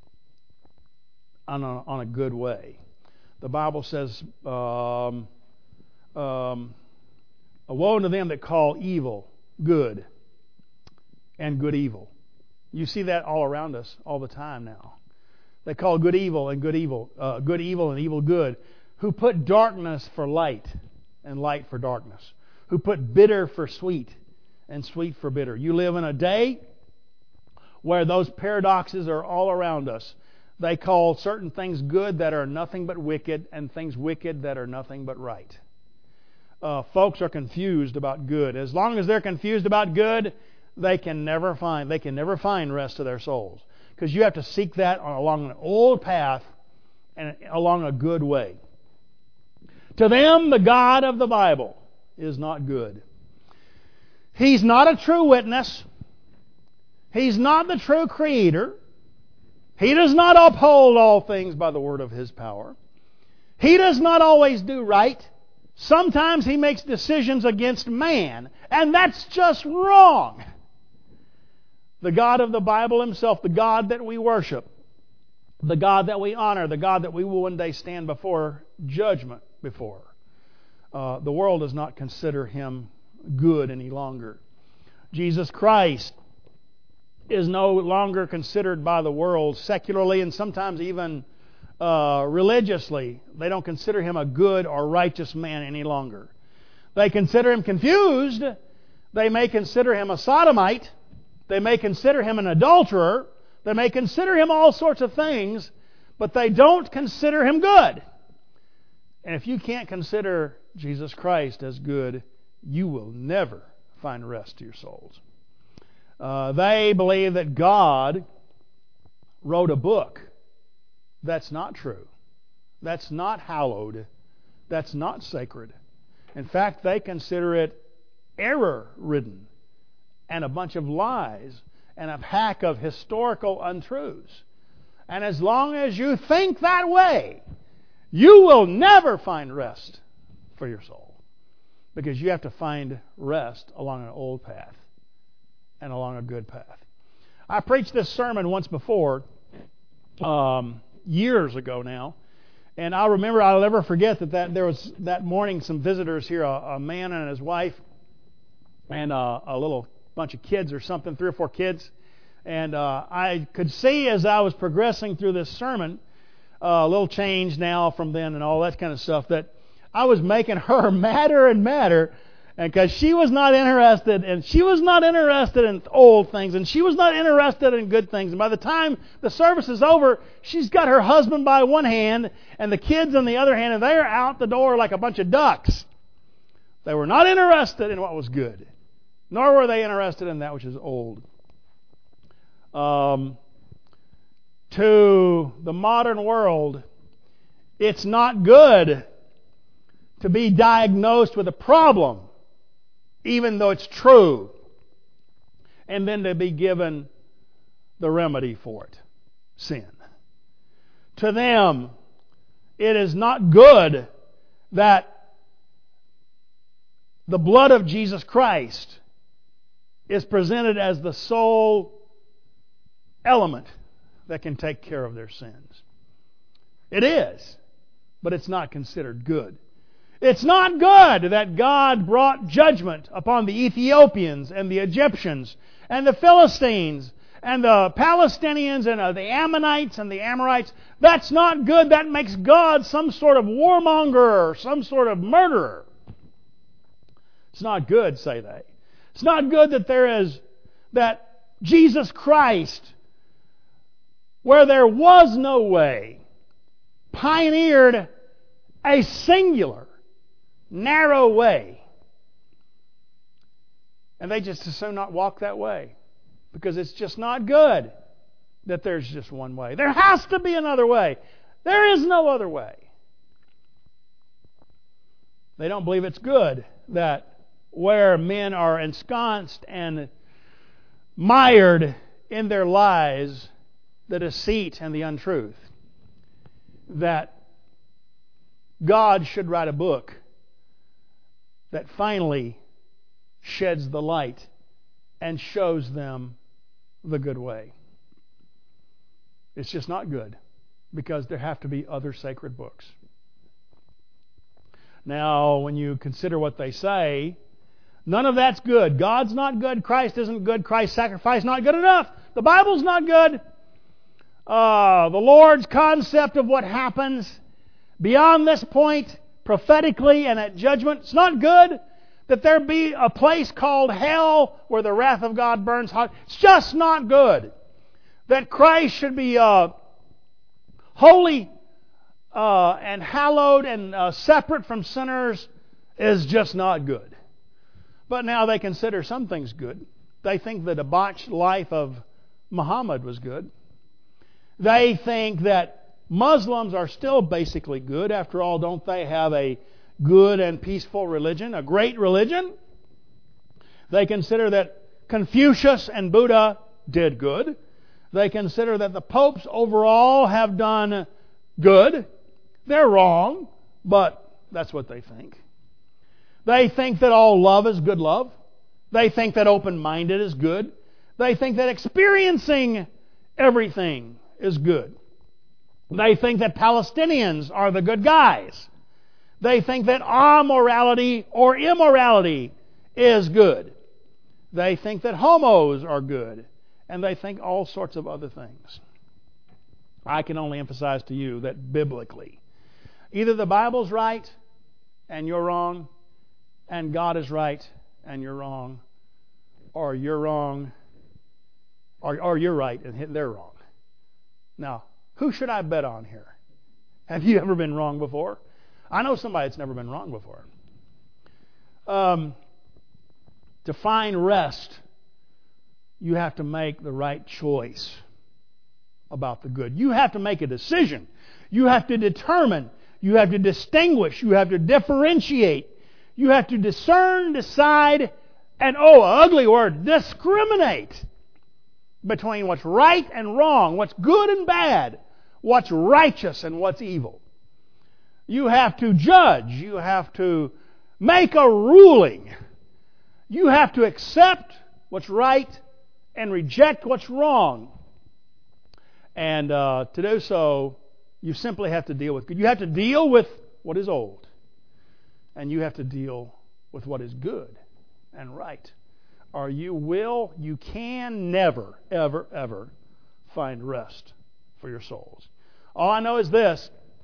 on a, on a good way. The Bible says, um, um, woe unto them that call evil good, and good evil. You see that all around us all the time now. They call good evil and good evil, uh, good evil and evil good. Who put darkness for light and light for darkness. Who put bitter for sweet and sweet for bitter. You live in a day where those paradoxes are all around us. They call certain things good that are nothing but wicked, and things wicked that are nothing but right. Uh, folks are confused about good. As long as they're confused about good, they can never find they can never find rest to their souls, because you have to seek that on, along an old path and along a good way. To them, the God of the Bible is not good. He's not a true witness. He's not the true creator. He does not uphold all things by the word of His power. He does not always do right. Sometimes He makes decisions against man, and that's just wrong. The God of the Bible Himself, the God that we worship, the God that we honor, the God that we will one day stand before judgment before, uh, the world does not consider Him good any longer. Jesus Christ is no longer considered by the world secularly and sometimes even uh, religiously. They don't consider Him a good or righteous man any longer. They consider Him confused. They may consider Him a sodomite. They may consider Him an adulterer. They may consider Him all sorts of things, but they don't consider Him good. And if you can't consider Jesus Christ as good, you will never find rest to your souls. Uh, they believe that God wrote a book. That's not true. That's not hallowed. That's not sacred. In fact, they consider it error-ridden and a bunch of lies and a pack of historical untruths. And as long as you think that way, you will never find rest for your soul. Because you have to find rest along an old path and along a good path. I preached this sermon once before, um, years ago now, and I remember, I'll never forget that, that there was that morning some visitors here, a, a man and his wife, and uh, a little bunch of kids or something, three or four kids, and uh, I could see as I was progressing through this sermon, uh, a little change now from then and all that kind of stuff, that I was making her madder and madder, and because she was not interested, and she was not interested in old things, and she was not interested in good things. And by the time the service is over, she's got her husband by one hand and the kids on the other hand, and they are out the door like a bunch of ducks. They were not interested in what was good, nor were they interested in that which is old. Um, to the modern world, it's not good to be diagnosed with a problem, even though it's true, and then to be given the remedy for it, sin. To them, it is not good that the blood of Jesus Christ is presented as the sole element that can take care of their sins. It is, but it's not considered good. It's not good that God brought judgment upon the Ethiopians and the Egyptians and the Philistines and the Palestinians and uh, the Ammonites and the Amorites. That's not good. That makes God some sort of warmonger or some sort of murderer. It's not good, say they. It's not good that there is, that Jesus Christ, where there was no way, pioneered a singular, narrow way. And they just as soon not walk that way. Because it's just not good that there's just one way. There has to be another way. There is no other way. They don't believe it's good that where men are ensconced and mired in their lies, the deceit and the untruth, that God should write a book that finally sheds the light and shows them the good way. It's just not good, because there have to be other sacred books. Now, when you consider what they say, none of that's good. God's not good. Christ isn't good. Christ's sacrifice not good enough. The Bible's not good. Uh, the Lord's concept of what happens beyond this point, prophetically and at judgment, it's not good. That there be a place called hell where the wrath of God burns hot, it's just not good. That Christ should be uh, holy uh, and hallowed and uh, separate from sinners is just not good. But now they consider some things good. They think the debauched life of Muhammad was good. They think that Muslims are still basically good. After all, don't they have a good and peaceful religion, a great religion? They consider that Confucius and Buddha did good. They consider that the popes overall have done good. They're wrong, but that's what they think. They think that all love is good love. They think that open-minded is good. They think that experiencing everything is good. They think that Palestinians are the good guys. They think that amorality or immorality is good. They think that homos are good. And they think all sorts of other things. I can only emphasize to you that biblically, either the Bible's right and you're wrong, and God is right and you're wrong, or you're wrong, or, or you're right and they're wrong. Now, who should I bet on here? Have you ever been wrong before? I know somebody that's never been wrong before. Um, to find rest, you have to make the right choice about the good. You have to make a decision. You have to determine. You have to distinguish. You have to differentiate. You have to discern, decide, and, oh, an ugly word, discriminate between what's right and wrong, what's good and bad, what's righteous and what's evil. You have to judge. You have to make a ruling. You have to accept what's right and reject what's wrong. And uh, to do so, you simply have to deal with good. You have to deal with what is old. And you have to deal with what is good and right. Or you will, you can never, ever, ever find rest for your souls. All I know is this.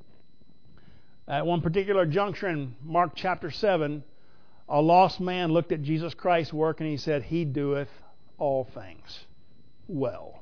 At one particular juncture in Mark chapter seven, a lost man looked at Jesus Christ's work and he said, He doeth all things well.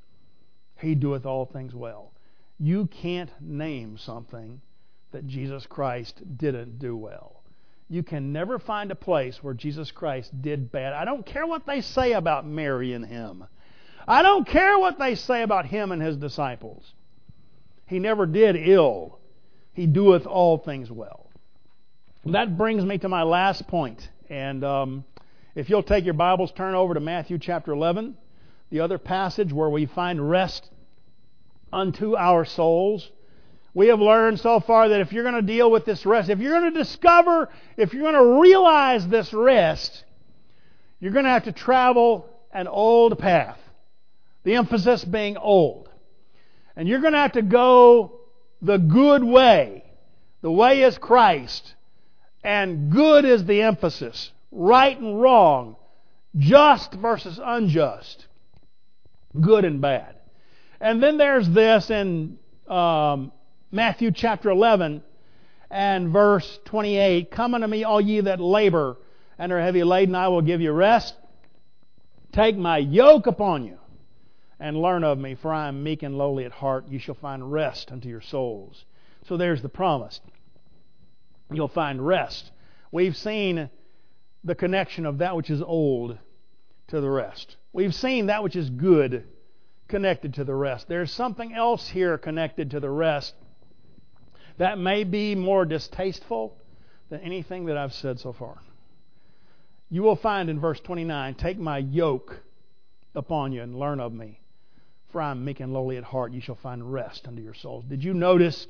He doeth all things well. You can't name something that Jesus Christ didn't do well. You can never find a place where Jesus Christ did bad. I don't care what they say about Mary and Him. I don't care what they say about Him and His disciples. He never did ill. He doeth all things well. That brings me to my last point. And um, if you'll take your Bibles, turn over to Matthew chapter eleven, the other passage where we find rest unto our souls. We have learned so far that if you're going to deal with this rest, if you're going to discover, if you're going to realize this rest, you're going to have to travel an old path. The emphasis being old. And you're going to have to go the good way. The way is Christ. And good is the emphasis. Right and wrong. Just versus unjust. Good and bad. And then there's this in um, Matthew chapter eleven and verse twenty-eight. Come unto me, all ye that labor and are heavy laden, I will give you rest. Take my yoke upon you and learn of me, for I am meek and lowly at heart. You shall find rest unto your souls. So there's the promise. You'll find rest. We've seen the connection of that which is old to the rest. We've seen that which is good connected to the rest. There's something else here connected to the rest that may be more distasteful than anything that I've said so far. You will find in verse twenty-nine, take my yoke upon you and learn of me, for I am meek and lowly at heart. You shall find rest unto your souls. Did you notice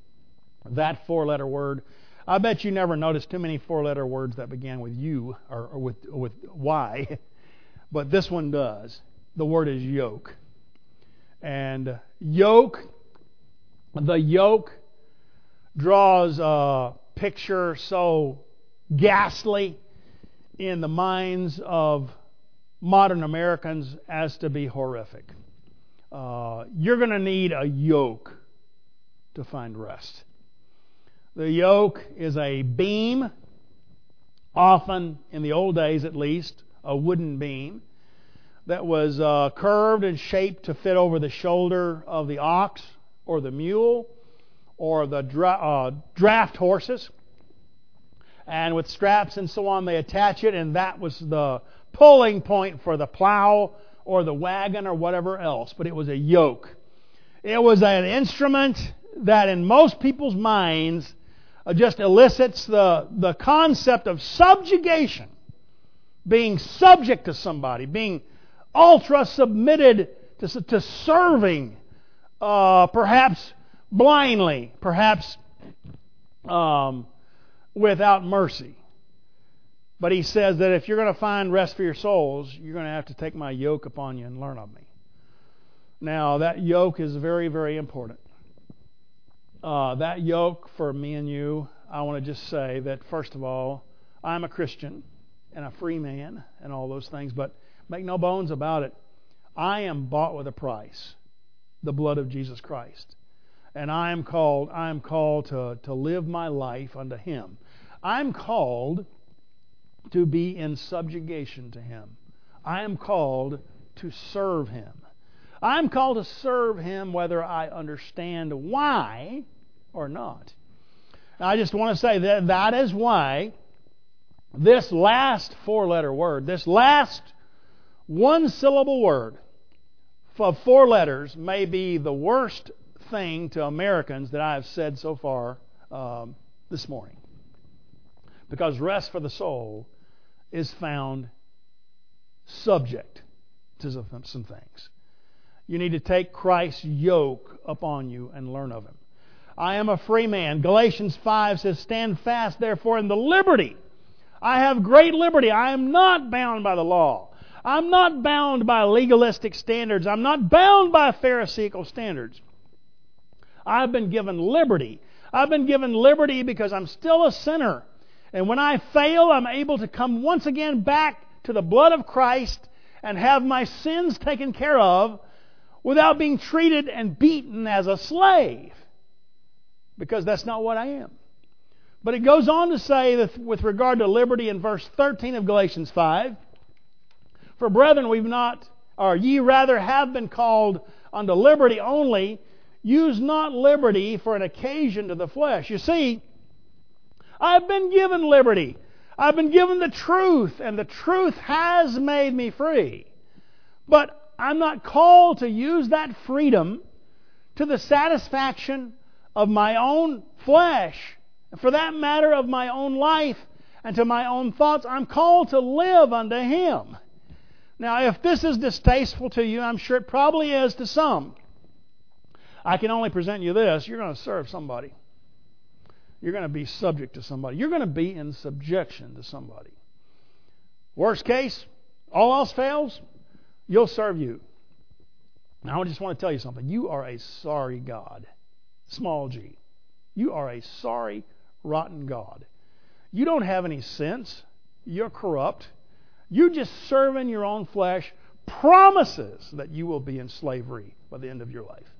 that four-letter word? I bet you never noticed too many four-letter words that began with you or, or with, with Y, but this one does. The word is yoke. And yoke, the yoke draws a picture so ghastly in the minds of modern Americans as to be horrific. Uh, you're going to need a yoke to find rest. The yoke is a beam, often in the old days at least, a wooden beam that was uh, curved and shaped to fit over the shoulder of the ox or the mule or the dra- uh, draft horses. And with straps and so on, they attach it, and that was the pulling point for the plow or the wagon or whatever else. But it was a yoke. It was an instrument that in most people's minds uh, just elicits the, the concept of subjugation, being subject to somebody, being ultra submitted to, to serving, uh, perhaps blindly, perhaps um, without mercy. But He says that if you're going to find rest for your souls, you're going to have to take my yoke upon you and learn of me. Now, that yoke is very, very important. Uh, that yoke for me and you, I want to just say that, first of all, I'm a Christian and a free man and all those things, but make no bones about it. I am bought with a price, the blood of Jesus Christ. And I am called, I am called to, to live my life unto Him. I'm called to be in subjugation to Him. I am called to serve Him. I'm called to serve Him whether I understand why or not. I just want to say that that is why this last four-letter word, this last one-syllable word of four letters may be the worst thing to Americans that I have said so far um, this morning. Because rest for the soul is found subject to some things. You need to take Christ's yoke upon you and learn of Him. I am a free man. Galatians five says, stand fast, therefore, in the liberty. I have great liberty. I am not bound by the law. I'm not bound by legalistic standards. I'm not bound by Pharisaical standards. I've been given liberty. I've been given liberty because I'm still a sinner. And when I fail, I'm able to come once again back to the blood of Christ and have my sins taken care of without being treated and beaten as a slave. Because that's not what I am. But it goes on to say that with regard to liberty in verse thirteen of Galatians five, for brethren, we've not, or ye rather have been called unto liberty only, use not liberty for an occasion to the flesh. You see, I've been given liberty. I've been given the truth, and the truth has made me free. But I'm not called to use that freedom to the satisfaction of my own flesh, for that matter of my own life, and to my own thoughts. I'm called to live unto Him. Now, if this is distasteful to you, I'm sure it probably is to some. I can only present you this. You're going to serve somebody. You're going to be subject to somebody. You're going to be in subjection to somebody. Worst case, all else fails, you'll serve you. Now, I just want to tell you something. You are a sorry God. Small g. You are a sorry, rotten God. You don't have any sense. You're corrupt. You just serve in your own flesh promises that you will be in slavery by the end of your life.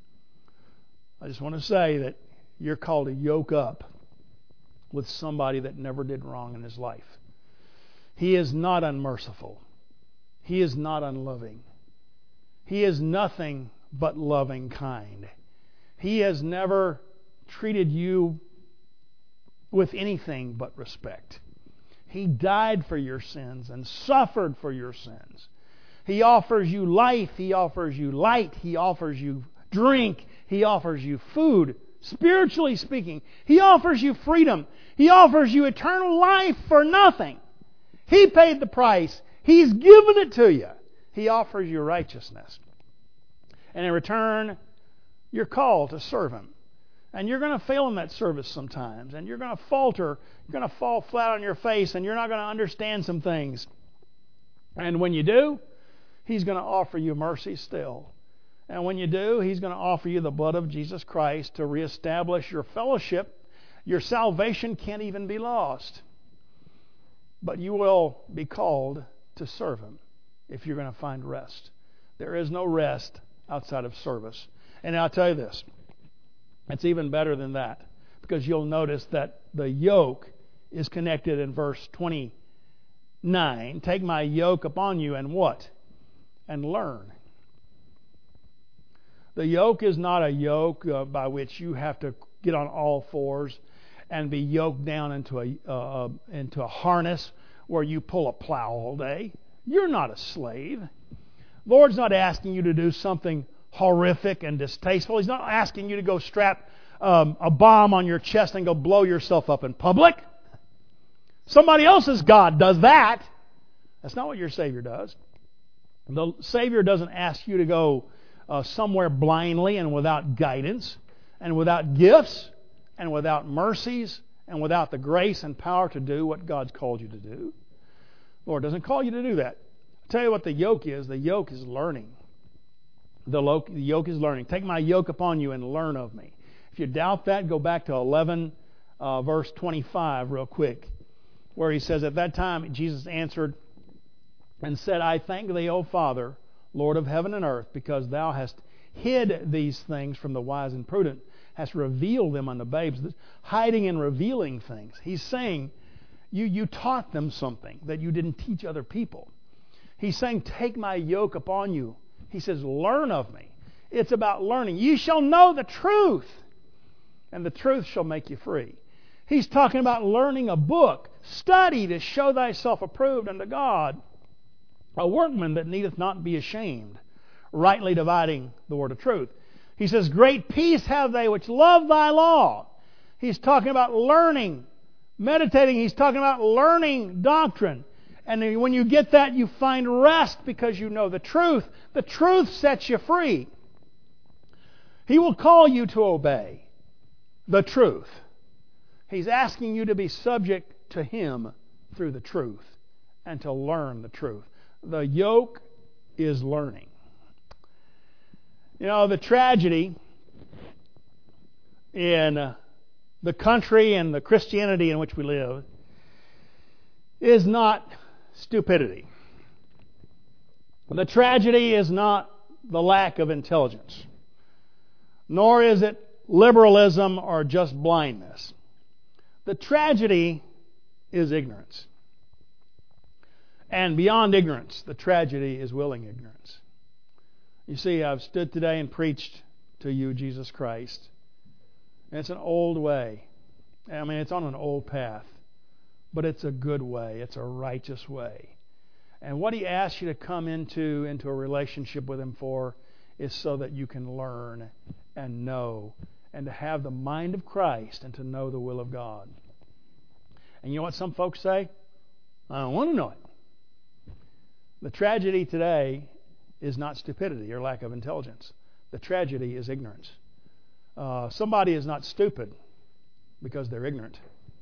I just want to say that you're called to yoke up with somebody that never did wrong in his life. He is not unmerciful. He is not unloving. He is nothing but loving kind. He has never treated you with anything but respect. He died for your sins and suffered for your sins. He offers you life. He offers you light. He offers you drink. He offers you food. Spiritually speaking, He offers you freedom. He offers you eternal life for nothing. He paid the price. He's given it to you. He offers you righteousness. And in return, you're called to serve Him. And you're going to fail in that service sometimes. And you're going to falter. You're going to fall flat on your face. And you're not going to understand some things. And when you do, He's going to offer you mercy still. And when you do, He's going to offer you the blood of Jesus Christ to reestablish your fellowship. Your salvation can't even be lost. But you will be called to serve Him if you're going to find rest. There is no rest outside of service. And I'll tell you this. It's even better than that, because you'll notice that the yoke is connected in verse twenty-nine. Take my yoke upon you and what? And learn. The yoke is not a yoke uh, by which you have to get on all fours and be yoked down into a uh, into a harness where you pull a plow all day. You're not a slave. The Lord's not asking you to do something horrific and distasteful. He's not asking you to go strap um, a bomb on your chest and go blow yourself up in public. Somebody else's God does that. That's not what your Savior does. The Savior doesn't ask you to go uh, somewhere blindly and without guidance and without gifts and without mercies and without the grace and power to do what God's called you to do. The Lord doesn't call you to do that. I'll tell you what the yoke is. The yoke is learning. The yoke is learning. Take my yoke upon you and learn of me. If you doubt that, go back to eleven, uh, verse twenty-five real quick, where he says, at that time Jesus answered and said, I thank thee, O Father, Lord of heaven and earth, because thou hast hid these things from the wise and prudent, hast revealed them unto babes. Hiding and revealing things. He's saying, you, you taught them something that you didn't teach other people. He's saying, take my yoke upon you. He says, learn of me. It's about learning. You shall know the truth, and the truth shall make you free. He's talking about learning a book. Study to show thyself approved unto God, a workman that needeth not be ashamed, rightly dividing the word of truth. He says, great peace have they which love thy law. He's talking about learning, meditating. He's talking about learning doctrine. And when you get that, you find rest because you know the truth. The truth sets you free. He will call you to obey the truth. He's asking you to be subject to Him through the truth and to learn the truth. The yoke is learning. You know, the tragedy in uh, the country and the Christianity in which we live is not stupidity. The tragedy is not the lack of intelligence, nor is it liberalism or just blindness. The tragedy is ignorance. And beyond ignorance, the tragedy is willing ignorance. You see, I've stood today and preached to you Jesus Christ. And it's an old way. I mean, it's on an old path. But it's a good way. It's a righteous way. And what He asks you to come into, into a relationship with Him for is so that you can learn and know and to have the mind of Christ and to know the will of God. And you know what some folks say? I don't want to know it. The tragedy today is not stupidity or lack of intelligence. The tragedy is ignorance. Uh, somebody is not stupid because they're ignorant.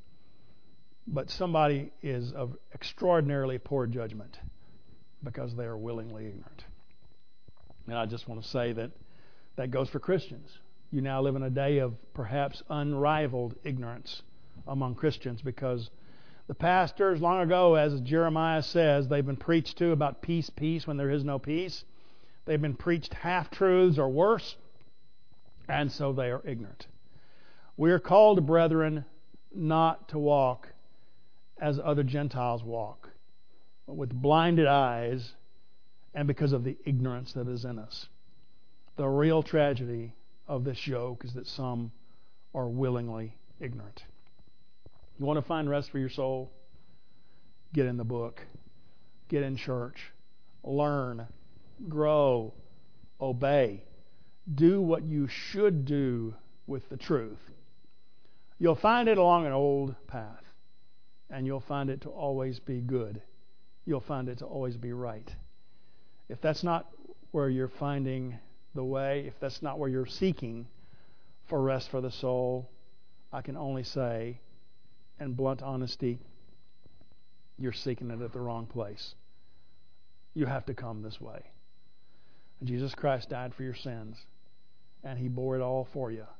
But somebody is of extraordinarily poor judgment because they are willingly ignorant. And I just want to say that that goes for Christians. You now live in a day of perhaps unrivaled ignorance among Christians because the pastors, long ago, as Jeremiah says, they've been preached to about peace, peace, when there is no peace. They've been preached half-truths or worse, and so they are ignorant. We are called, brethren, not to walk as other Gentiles walk, but with blinded eyes and because of the ignorance that is in us. The real tragedy of this yoke is that some are willingly ignorant. You want to find rest for your soul? Get in the book. Get in church. Learn. Grow. Obey. Do what you should do with the truth. You'll find it along an old path. And you'll find it to always be good. You'll find it to always be right. If that's not where you're finding the way, if that's not where you're seeking for rest for the soul, I can only say, in blunt honesty, you're seeking it at the wrong place. You have to come this way. Jesus Christ died for your sins, and He bore it all for you.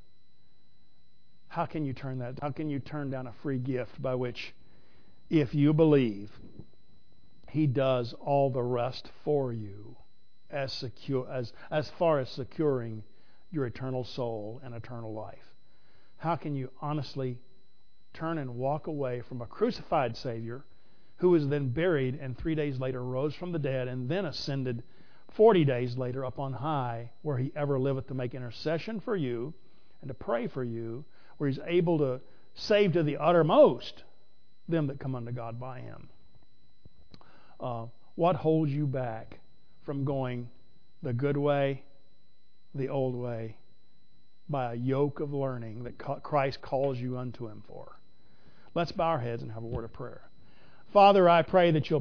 How can you turn that? How can you turn down a free gift by which, if you believe, He does all the rest for you, as secure as as far as securing your eternal soul and eternal life? How can you honestly turn and walk away from a crucified Savior who was then buried and three days later rose from the dead and then ascended forty days later up on high, where He ever liveth to make intercession for you and to pray for you, where He's able to save to the uttermost them that come unto God by Him? Uh, what holds you back from going the good way, the old way, by a yoke of learning that Christ calls you unto Him for? Let's bow our heads and have a word of prayer. Father, I pray that You'll